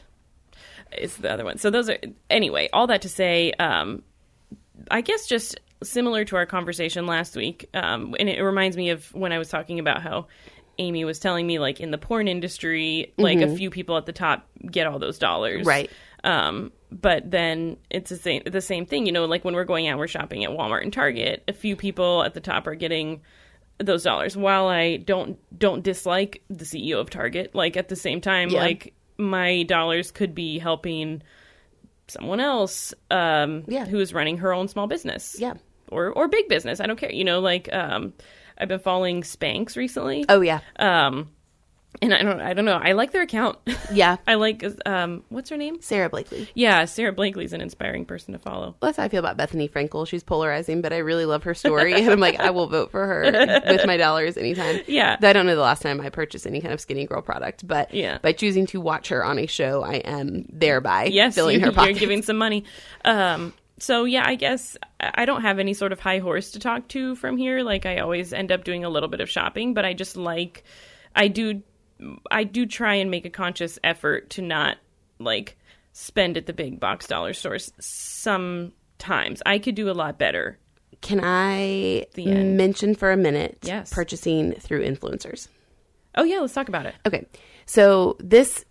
is the other one. So those are, anyway, all that to say, um, I guess just similar to our conversation last week, um, and it reminds me of when I was talking about how Amy was telling me, like, in the porn industry, like, a few people at the top get all those dollars. Right. Um, but then it's the same, the same thing, you know, like when we're going out, we're shopping at Walmart and Target, a few people at the top are getting those dollars. While I don't don't dislike the C E O of Target, like at the same time, Yeah. like my dollars could be helping someone else um, Yeah. who is running her own small business. Yeah. Or or big business. I don't care. You know, like um, I've been following Spanx recently. Oh yeah. Um, and I don't I don't know. I like their account. Yeah. I like um, what's her name? Sarah Blakely. Yeah, Sarah Blakely's an inspiring person to follow. That's how I feel about Bethany Frankel. She's polarizing, but I really love her story. And I'm like, I will vote for her with my dollars anytime. Yeah. I don't know the last time I purchased any kind of Skinny Girl product, but Yeah. by choosing to watch her on a show, I am thereby Yes, filling you, her pockets. you're giving some money. Um, so yeah, I guess I don't have any sort of high horse to talk to from here. Like I always end up doing a little bit of shopping, but I just like, I do, I do try and make a conscious effort to not like spend at the big box dollar stores. Sometimes I could do a lot better. Can I The end. mention for a minute Yes. purchasing through influencers? Oh yeah, let's talk about it. Okay. So this,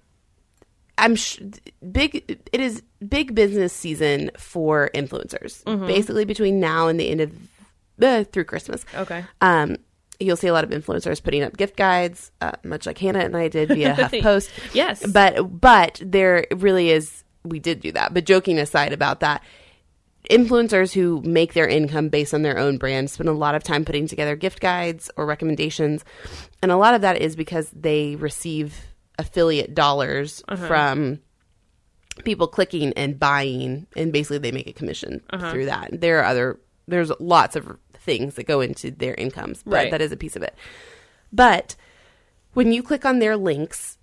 I'm sh- big, it is big business season for influencers. Mm-hmm. Basically between now and the end of, uh, through Christmas. Okay. Um, you'll see a lot of influencers putting up gift guides, uh, much like Hannah and I did via HuffPost. Yes. But, but there really is, we did do that. But joking aside about that, influencers who make their income based on their own brand spend a lot of time putting together gift guides or recommendations. And a lot of that is because they receive affiliate dollars Uh-huh. from people clicking and buying, and basically they make a commission Uh-huh. through that. There are other, there's lots of things that go into their incomes, but Right. that is a piece of it. But when you click on their links,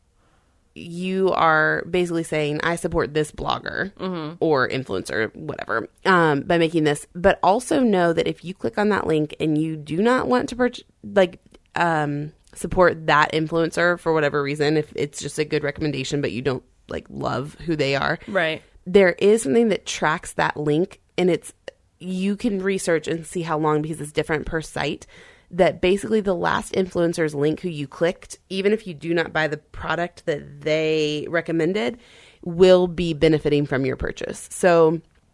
you are basically saying, I support this blogger Mm-hmm. or influencer, whatever, um, by making this. But also know that if you click on that link and you do not want to purchase, like, um, support that influencer for whatever reason, if it's just a good recommendation, but you don't like love who they are, Right. there is something that tracks that link, and it's, you can research and see how long, because it's different per site, that basically the last influencer's link who you clicked, even if you do not buy the product that they recommended, will be benefiting from your purchase. So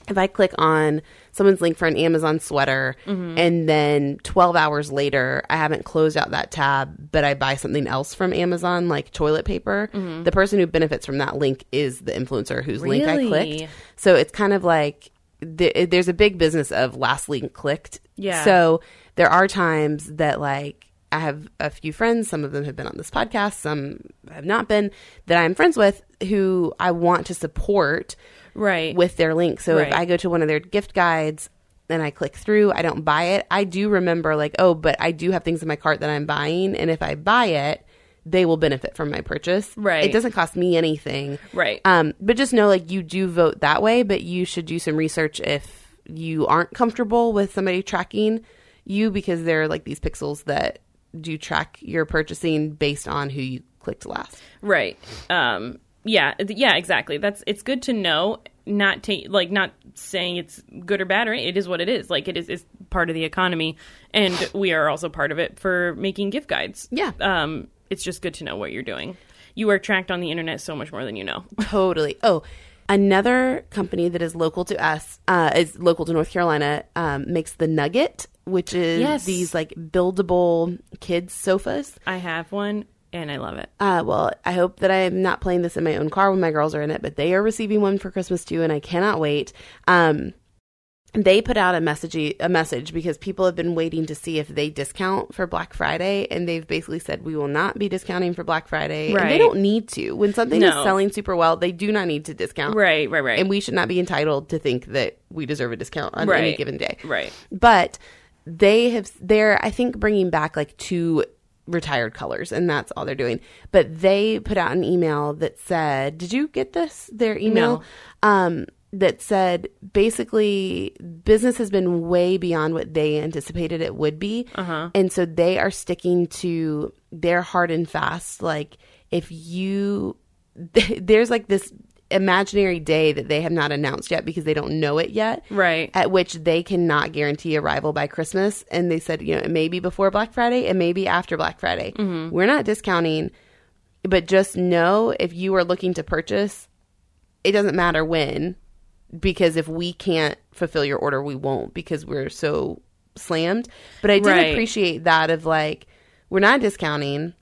if I click on someone's link for an Amazon sweater mm-hmm. and then twelve hours later, I haven't closed out that tab, but I buy something else from Amazon, like toilet paper, mm-hmm. the person who benefits from that link is the influencer whose really? link I clicked. So it's kind of like the, there's a big business of last link clicked. Yeah. So there are times that like I have a few friends, some of them have been on this podcast, some have not been, that I'm friends with who I want to support right with their link. So right. if I go to one of their gift guides and I click through, I don't buy it. I do remember like, oh, but I do have things in my cart that I'm buying. And if I buy it, they will benefit from my purchase. Right. It doesn't cost me anything. Right. Um, but just know like you do vote that way, but you should do some research if you aren't comfortable with somebody tracking you, because there are like these pixels that do track your purchasing based on who you clicked last. Right. Um, Yeah, yeah, exactly. That's it's good to know. Not ta- like not saying it's good or bad, or it is what it is. Like it is is part of the economy, and we are also part of it for making gift guides. Yeah. Um, it's just good to know what you're doing. You are tracked on the internet so much more than you know. Totally. Oh, another company that is local to us, uh, is local to North Carolina, um, makes the Nugget, which is yes. these like buildable kids sofas. I have one. And I love it. Uh, well, I hope that I'm not playing this in my own car when my girls are in it, but they are receiving one for Christmas too, and I cannot wait. Um, they put out a message, a message because people have been waiting to see if they discount for Black Friday, and they've basically said we will not be discounting for Black Friday. Right. And they don't need to. When something No. is selling super well, they do not need to discount. Right, right, right. And we should not be entitled to think that we deserve a discount on right. any given day. Right. But they have, they're, I think, bringing back like two retired colors, and that's all they're doing. But they put out an email that said, did you get this? Their email? No. Um, that said, basically, business has been way beyond what they anticipated it would be. Uh-huh. And so they are sticking to their hard and fast. Like, if you, there's like this imaginary day that they have not announced yet because they don't know it yet. Right. At which they cannot guarantee arrival by Christmas. And they said, you know, it may be before Black Friday, it may be after Black Friday. Mm-hmm. We're not discounting, but just know if you are looking to purchase, it doesn't matter when, because if we can't fulfill your order, we won't, because we're so slammed. But I did Right. appreciate that of like, we're not discounting,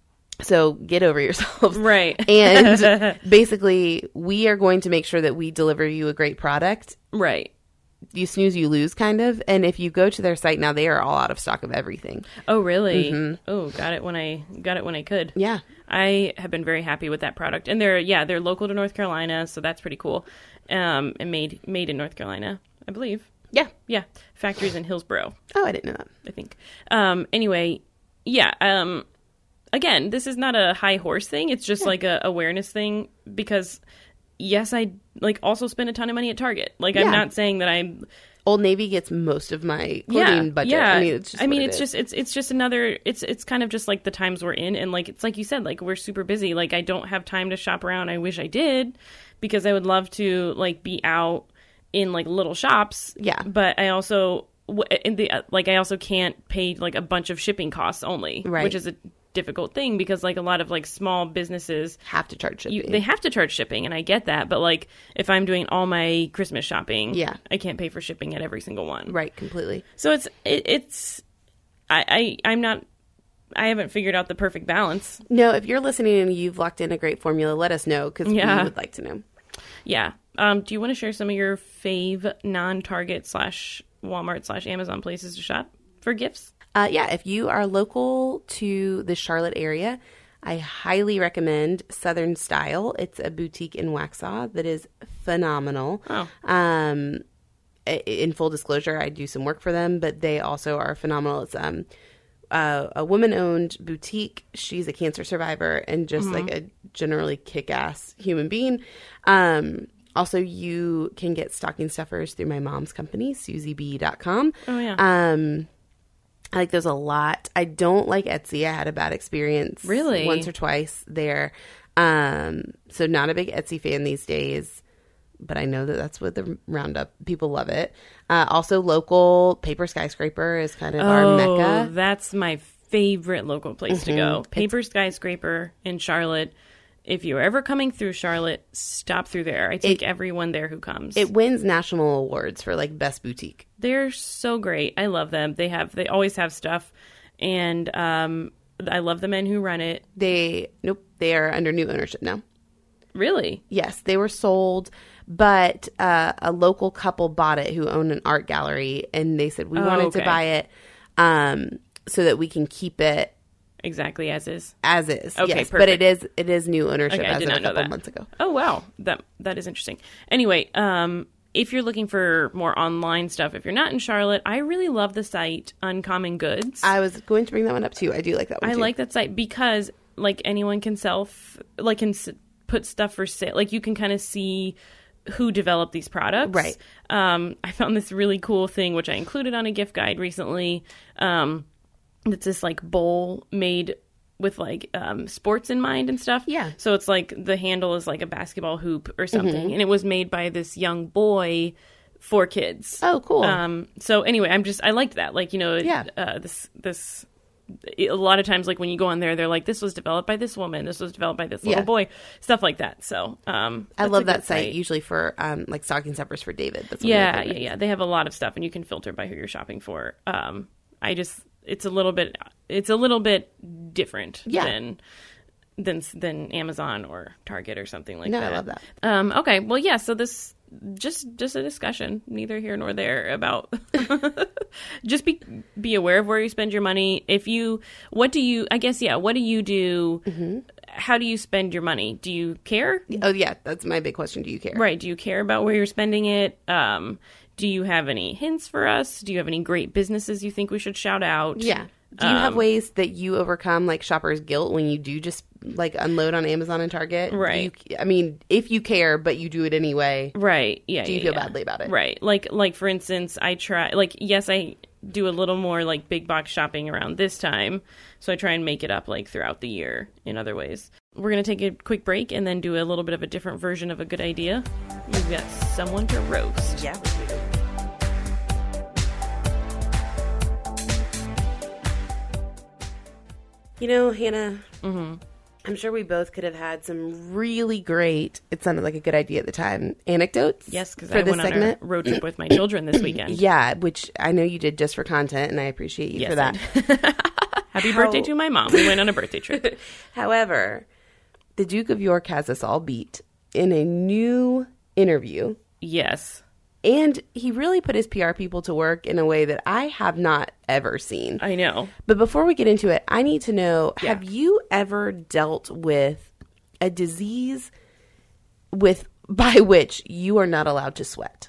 so get over yourselves. Right. And basically, we are going to make sure that we deliver you a great product. Right. You snooze, you lose, kind of. And if you go to their site now, they are all out of stock of everything. Oh, really? Mm-hmm. Oh, got it when I got it when I could. Yeah. I have been very happy with that product, and they're yeah they're local to North Carolina, so that's pretty cool. Um, and made made in North Carolina, I believe. Yeah. Yeah, factories in Hillsborough, Oh, I didn't know that. I think. Um, anyway, yeah. Um, again, this is not a high horse thing. It's just Yeah. like a awareness thing, because yes, I like also spend a ton of money at Target. Like, I'm Yeah. not saying that I'm Old Navy gets most of my clothing yeah, budget. Yeah. I mean, it's just I mean, what it it's is. just it's it's just another. It's it's kind of just like the times we're in, and like it's like you said, like we're super busy. Like I don't have time to shop around. I wish I did, because I would love to like be out in like little shops. Yeah. But I also w- in the like I also can't pay like a bunch of shipping costs only, Right. which is a difficult thing, because like a lot of like small businesses have to charge shipping. you, they have to charge shipping, and I get that, but like if I'm doing all my Christmas shopping, Yeah. I can't pay for shipping at every single one. Right, completely. So it's it, it's I, I I'm not I haven't figured out the perfect balance. No, if you're listening and you've locked in a great formula, let us know, because Yeah. we would like to know. Yeah. Um. Do you want to share some of your fave non-Target slash Walmart slash Amazon places to shop for gifts? Uh, yeah, if you are local to the Charlotte area, I highly recommend Southern Style. It's a boutique in Waxhaw that is phenomenal. Oh. Um, i- in full disclosure, I do some work for them, but they also are phenomenal. It's um, uh, a woman-owned boutique. She's a cancer survivor and just like a generally kick-ass human being. Um, also, you can get stocking stuffers through my mom's company, susie b dot com. Oh yeah. Um, I like those a lot. I don't like Etsy. I had a bad experience Really? once or twice there. Um, so not a big Etsy fan these days, but I know that that's what the roundup people love it. Uh, also local Paper Skyscraper is kind of our oh, mecca. that's my favorite local place to go. Paper Skyscraper in Charlotte if you're ever coming through Charlotte, stop through there. I take It- everyone there who comes. It wins national awards for like best boutique. They're so great. I love them. They have they always have stuff, and um, I love the men who run it. They nope, they are under new ownership now. Really? Yes, they were sold, but uh, a local couple bought it who owned an art gallery, and they said we Oh, wanted okay. to buy it um, so that we can keep it Exactly as is. as is. Okay, yes, but perfect. it is it is new ownership Okay, I as did of a not know couple that. months ago. Oh wow, that that is interesting. Anyway, um, if you're looking for more online stuff, if you're not in Charlotte, I really love the site Uncommon Goods. I was going to bring that one up too. I do like that one. I too. like that site because like anyone can sell, f- like can s- put stuff for sale. Like you can kind of see who developed these products. Right. Um, I found this really cool thing, which I included on a gift guide recently. Um, it's this like bowl made with like um, sports in mind and stuff. Yeah. So it's like the handle is like a basketball hoop or something. Mm-hmm. And it was made by this young boy for kids. Oh, cool. Um, so anyway, I'm just, I liked that. Like, you know, Yeah. uh, this, this, a lot of times, like when you go on there, they're like, this was developed by this woman, this was developed by this little Yeah. boy, stuff like that. So, um, I that's love a that good site, usually for um, like stocking stuffers for David. That's one of my Yeah, yeah, favorites. yeah. They have a lot of stuff and you can filter by who you're shopping for. Um, I just, it's a little bit, it's a little bit different Yeah. than, than, than Amazon or Target or something like No, that. I love that. Um, okay. Well, yeah. So this, just, just a discussion, neither here nor there about, just be, be aware of where you spend your money. If you, what do you, I guess, yeah. What do you do? Mm-hmm. How do you spend your money? Do you care? Oh yeah, that's my big question. Do you care? Right. Do you care about where you're spending it? Um, do you have any hints for us? Do you have any great businesses you think we should shout out? Yeah. Do you have Um, ways that you overcome like shoppers' guilt when you do just like unload on Amazon and Target? Do Right. you- I mean, if you care, but you do it anyway. Right. Yeah. Do you yeah, feel yeah. badly about it? Right. Like, like for instance, I try, like, yes, I do a little more like big box shopping around this time. So I try and make it up like throughout the year in other ways. We're going to take a quick break and then do a little bit of a different version of a good idea. We've got someone to roast. Yeah. we do. You know, Hannah, Mm-hmm. I'm sure we both could have had some really great, it sounded like a good idea at the time, anecdotes. Yes, because for I this went segment. on a road trip with my children this weekend. Yeah, which I know you did just for content, and I appreciate you Yes, for I that. Happy How- birthday to my mom. We went on a birthday trip. However, the Duke of York has us all beat in a new interview, Yes. and he really put his P R people to work in a way that I have not ever seen. I know. But before we get into it, I need to know, Yeah. have you ever dealt with a disease with by which you are not allowed to sweat?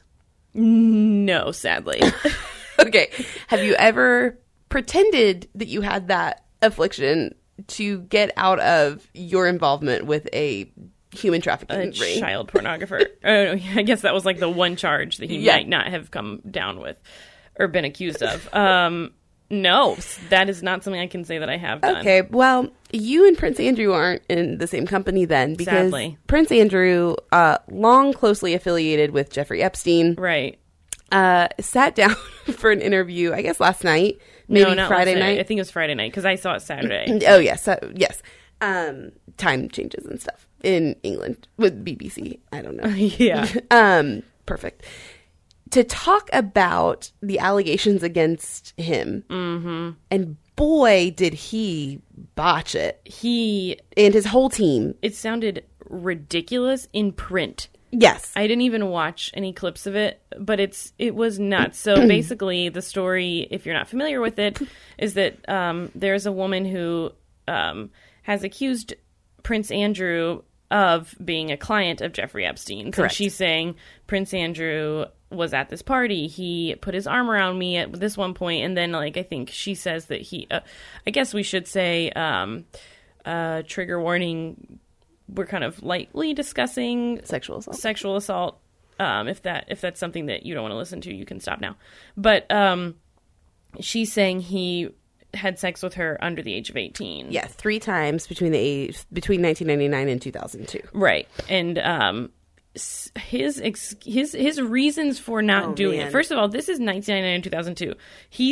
No, sadly. Okay. Have you ever pretended that you had that affliction to get out of your involvement with a human trafficking A ring? child pornographer. Oh, I guess that was like the one charge that he Yeah. might not have come down with or been accused of. Um, no, that is not something I can say that I have done. Okay, well, you and Prince Andrew aren't in the same company then, because Sadly. Prince Andrew, uh, long closely affiliated with Jeffrey Epstein, Right. uh, sat down for an interview, I guess last night, maybe no, not Friday last night. I think it was Friday night because I saw it Saturday. Oh yes, uh, yes. Um, time changes and stuff in England with B B C. I don't know. Yeah. um, perfect. To talk about the allegations against him, mm-hmm. and boy, did he botch it, He, and his whole team. it sounded ridiculous in print. Yes, I didn't even watch any clips of it, but it's it was nuts. So basically, the story, if you're not familiar with it, is that um, there's a woman who um, has accused Prince Andrew of being a client of Jeffrey Epstein. So Correct. she's saying Prince Andrew was at this party. He put his arm around me at this one point, and then like I think she says that he. Uh, I guess we should say um, uh, trigger warning. We're kind of lightly discussing sexual assault. sexual assault. Um, if that if that's something that you don't want to listen to, you can stop now. But um, she's saying he had sex with her under the age of eighteen. Yeah, three times between the age between nineteen ninety-nine and two thousand two. Right. And um, s- his ex- his his reasons for not Oh, doing man. it. First of all, this is nineteen ninety-nine and two thousand two. He's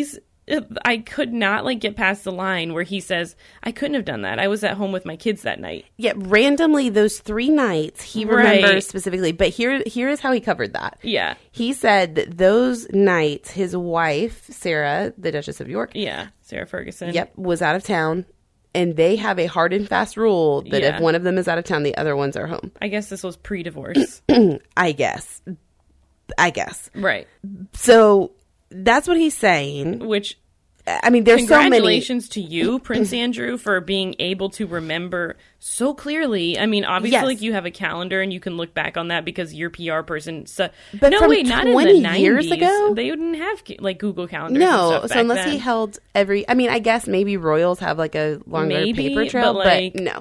I could not like get past the line where he says, I couldn't have done that. I was at home with my kids that night. Yeah, randomly those three nights he Right. remembers specifically. But here, here is how he covered that. Yeah. He said that those nights, his wife, Sarah, the Duchess of York, Yeah. Sarah Ferguson. yep, was out of town. And they have a hard and fast rule that Yeah. if one of them is out of town, the other ones are home. I guess this was pre-divorce. I guess. I guess. Right. So that's what he's saying. Which, I mean, there's so many. congratulations to you, Prince Andrew, for being able to remember so clearly. I mean, obviously, Yes. like you have a calendar and you can look back on that because your P R person. So, But no, from wait, not in twenty the nineties. years ago? They didn't have like Google calendars. and No, stuff so back unless then. he held every, I mean, I guess maybe royals have like a longer Maybe, paper trail, but, but, like, no.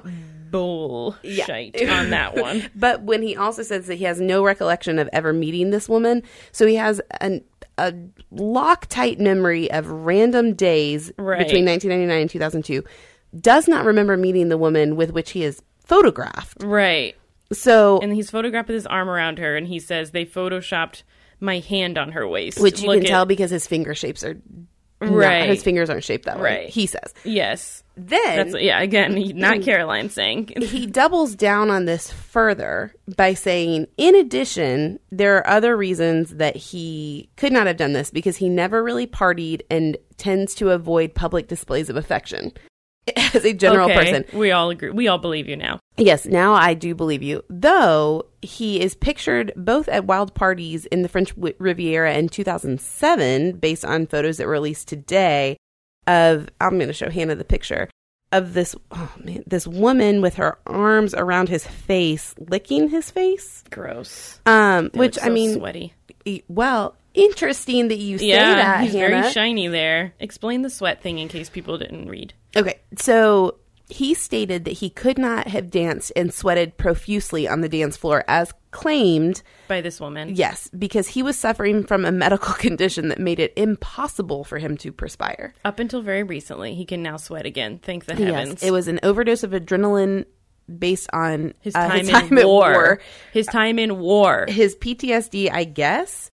bullshit on that one. But when he also says that he has no recollection of ever meeting this woman, so he has an, a Loctite memory of random days Right. between nineteen ninety-nine and two thousand two, does not remember meeting the woman with which he is photographed. Right. So, And he's photographed with his arm around her, and he says they photoshopped my hand on her waist. which you Look can at- tell because his finger shapes are not- Right. his fingers aren't shaped that way. Right. He says. Yes. Then That's yeah. Again, he- not Caroline saying. he doubles down on this further by saying, in addition, there are other reasons that he could not have done this because he never really partied and tends to avoid public displays of affection as a general Okay, person. we all agree. We all believe you now. Yes, now I do believe you. Though he is pictured both at wild parties in the French w- Riviera in two thousand seven, based on photos that were released today of, I'm going to show Hannah the picture, of this, oh man, this woman with her arms around his face, licking his face. Gross. Um, They which, look I so mean, sweaty. e- well, interesting that you say Yeah, that, he's Hannah. very shiny there. Explain the sweat thing in case people didn't read. Okay, so he stated that he could not have danced and sweated profusely on the dance floor as claimed. By this woman. Yes, because he was suffering from a medical condition that made it impossible for him to perspire. Up until very recently, he can now sweat again. Thank the heavens. Yes, it was an overdose of adrenaline based on his uh, time, his in time at war. war. His time in war. His P T S D, I guess.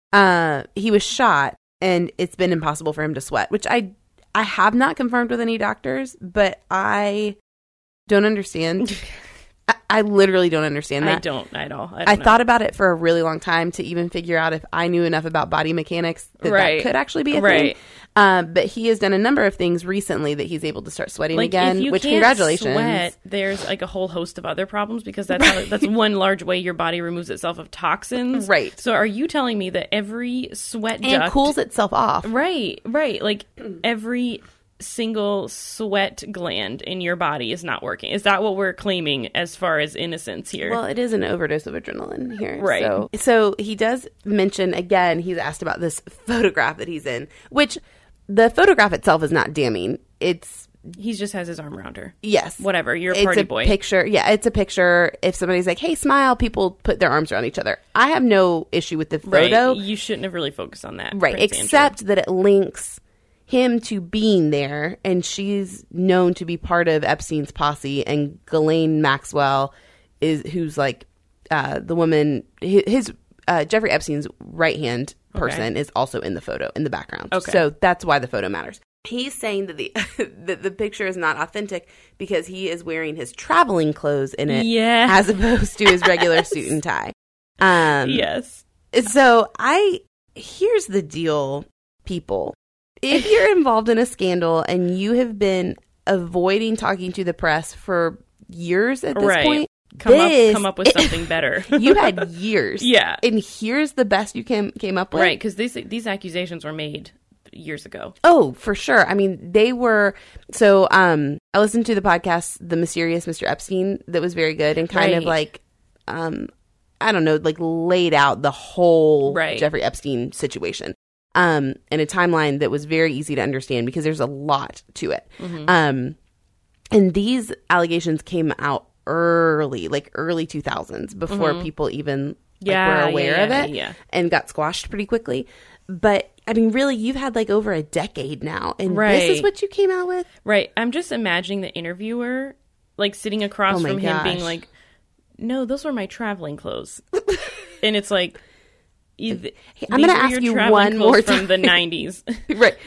Uh, he was shot, and it's been impossible for him to sweat, which I I have not confirmed with any doctors, but I don't understand. I, I literally don't understand that. I don't at all. I, don't I know. thought about it for a really long time to even figure out if I knew enough about body mechanics that Right. that could actually be a Right. thing. Um, but he has done a number of things recently that he's able to start sweating like again, if you which can't congratulations. sweat, there's like a whole host of other problems because that's how, that's one large way your body removes itself of toxins. Right. So are you telling me that every sweat And duct cools itself off. Right, right. Like every single sweat gland in your body is not working. Is that what we're claiming as far as innocence here? Well, it is an overdose of adrenaline here. Right. So, so he does mention, again, he's asked about this photograph that he's in, which the photograph itself is not damning. It's, he just has his arm around her. yes. Whatever. You're a It's party a boy. picture. Yeah, it's a picture. If somebody's like, hey, smile, people put their arms around each other. I have no issue with the Right. photo. You shouldn't have really focused on that. Right. Prince Andrew. Except that it links him to being there, and she's known to be part of Epstein's posse, and Ghislaine Maxwell is who's like uh, the woman, his, his uh, Jeffrey Epstein's right hand person is also in the photo in the background. Okay. So that's why the photo matters. He's saying that the that the picture is not authentic because he is wearing his traveling clothes in it, Yeah. as opposed to his regular suit and tie. Um, Yes. So I here's the deal, people. If you're involved in a scandal and you have been avoiding talking to the press for years at this Right. point, Come this- up come up with something better. you had years. Yeah. And here's the best you came came up with. Right, because these these accusations were made years ago. Oh, for sure. I mean, they were so um I listened to the podcast The Mysterious Mister Epstein that was very good and kind of Right. like um I don't know, like laid out the whole Right. Jeffrey Epstein situation. Um in a timeline that was very easy to understand because there's a lot to it. Mm-hmm. Um and these allegations came out early, like early two thousands before Mm-hmm. people even like, Yeah, were yeah, aware yeah, of it yeah. and got squashed pretty quickly. But I mean, really, you've had like over a decade now, and Right. this is what you came out with? Right. I'm just imagining the interviewer like sitting across Oh my from him being gosh. like, no, those were my traveling clothes. And it's like, you, I'm these gonna were ask your you traveling one clothes more from the time. nineties. Right. Like,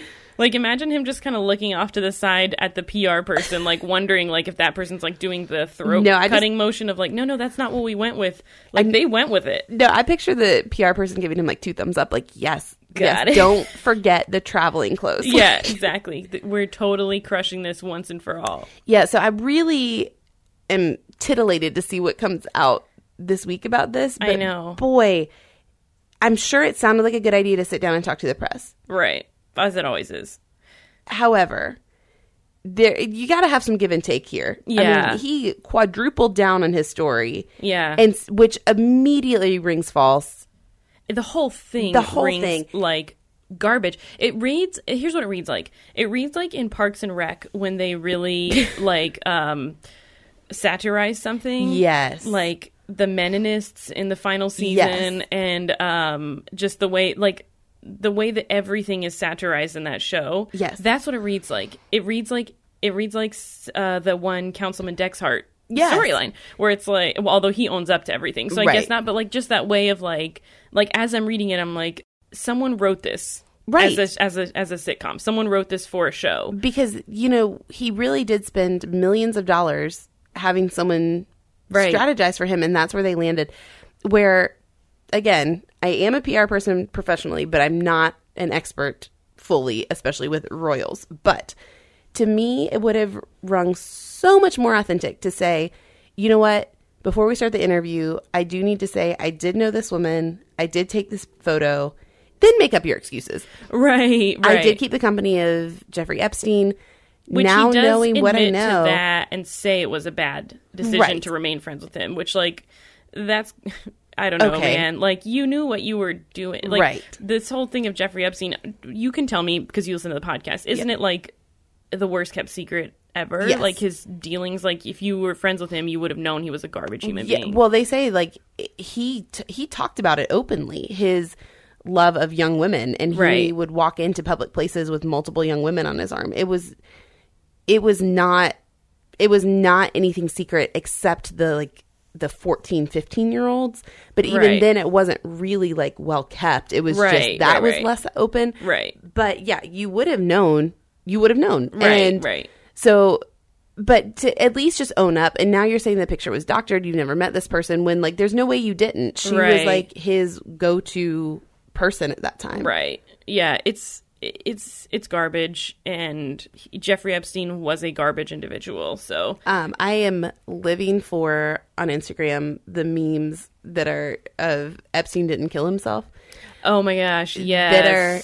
Like, imagine him just kind of looking off to the side at the P R person, like, wondering, like, if that person's, like, doing the throat No, I cutting just- motion of, like, no, no, that's not what we went with. Like, they went with it. No, I picture the P R person giving him like two thumbs up, like, yes, Got yes, it. don't forget the traveling clothes. Yeah, exactly. Th- We're totally crushing this once and for all. Yeah, so I really am titillated to see what comes out this week about this. But I know. Boy, I'm sure it sounded like a good idea to sit down and talk to the press. Right. As it always is. However, there you got to have some give and take here. I Yeah. mean, he quadrupled down on his story, Yeah. and s- which immediately rings false. The whole thing The whole rings thing. like garbage. It reads, here's what it reads like. It reads like in Parks and Rec when they really like um satirize something. Yes. Like the Meninists in the final season, Yes. and um just the way like the way that everything is satirized in that show. Yes. That's what it reads like. It reads like it reads like uh the one Councilman Dexhart Yes. storyline where it's like, well, although he owns up to everything, so I Right. guess not, but like just that way of like like as I'm reading it, I'm like, someone wrote this Right. as a as a as a sitcom. Someone wrote this for a show. Because, you know, he really did spend millions of dollars having someone Right. strategize for him, and that's where they landed. Where, again, I am a P R person professionally, but I'm not an expert fully, especially with royals. But to me, it would have rung so much more authentic to say, you know what, before we start the interview, I do need to say I did know this woman, I did take this photo, then make up your excuses. Right, right. I did keep the company of Jeffrey Epstein. Which now he does knowing what I admit know, to that and say it was a bad decision Right. to remain friends with him, which like that's I don't know, Okay. man. Like you knew what you were doing. Like Right. this whole thing of Jeffrey Epstein, you can tell me because you listen to the podcast, isn't Yeah. it like the worst kept secret ever? Yes. Like his dealings, like if you were friends with him, you would have known he was a garbage human yeah, being. well, they say like he t- he talked about it openly. His love of young women, and he Right. would walk into public places with multiple young women on his arm. It was it was not it was not anything secret except the like the fourteen, fifteen year olds, but even Right. then it wasn't really like well kept. It was Right, just that right, was right. less open. Right. But yeah, you would have known. You would have known. Right, and right. So, but to at least just own up. And now you're saying the picture was doctored. You've never met this person when like there's no way you didn't. She was Right. like his go-to person at that time. Right. Yeah, it's it's it's garbage, and he- Jeffrey Epstein was a garbage individual. So Um, I am living for on Instagram the memes that are of Epstein didn't kill himself. oh my gosh, yes. That are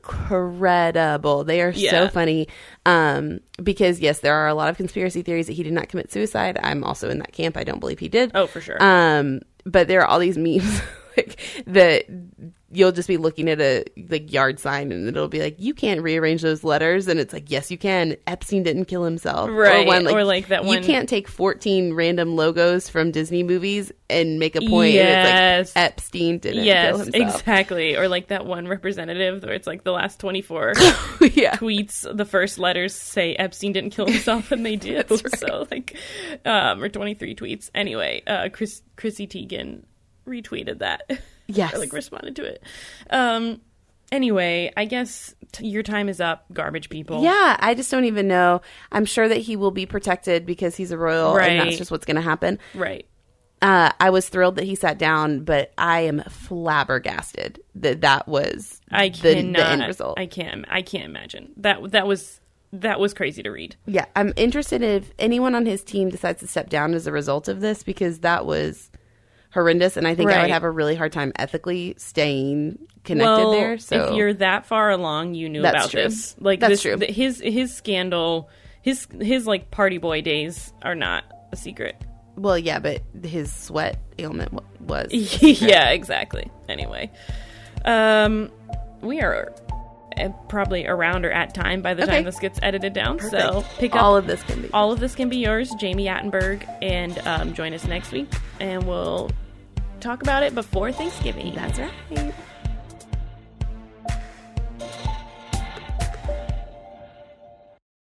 incredible. They are so Yeah. funny. Um, because yes, there are a lot of conspiracy theories that he did not commit suicide. I'm also in that camp. I don't believe he did. Oh, for sure. Um, but there are all these memes like that you'll just be looking at a like yard sign and it'll be like, you can't rearrange those letters, and it's like, yes you can. Epstein didn't kill himself. Right. Or, one, Or, like, that you one- can't take fourteen random logos from Disney movies and make a point. Yes. And it's like Epstein didn't yes, kill himself. exactly. Or like that one representative where it's like the last twenty-four Yeah. tweets, the first letters say Epstein didn't kill himself, and they do. That's right. So like, um, or twenty-three tweets. Anyway, uh, Chris Chrissy Teigen retweeted that. Yes. or like responded to it. Um. Anyway, I guess t- your time is up, garbage people. Yeah, I just don't even know. I'm sure that he will be protected because he's a royal, and Right. that's just what's going to happen. Right. Uh, I was thrilled that he sat down, but I am flabbergasted that that was I the, cannot. the end result. I can't. I can't imagine that. That was that was crazy to read. Yeah, I'm interested if anyone on his team decides to step down as a result of this, because that was horrendous, and I think I Right. would have a really hard time ethically staying connected well, there. So if you're that far along, you knew That's about true. this. Like That's this, true. th- his his scandal, his his like party boy days are not a secret. well, yeah, but his sweat ailment wa- was. yeah, exactly. Anyway, um, we are uh, probably around or at time by the Okay. time this gets edited down. So pick up all of this can be. all of this can be yours, Jamie Attenberg, and um, join us next week, and we'll talk about it before Thanksgiving. That's right.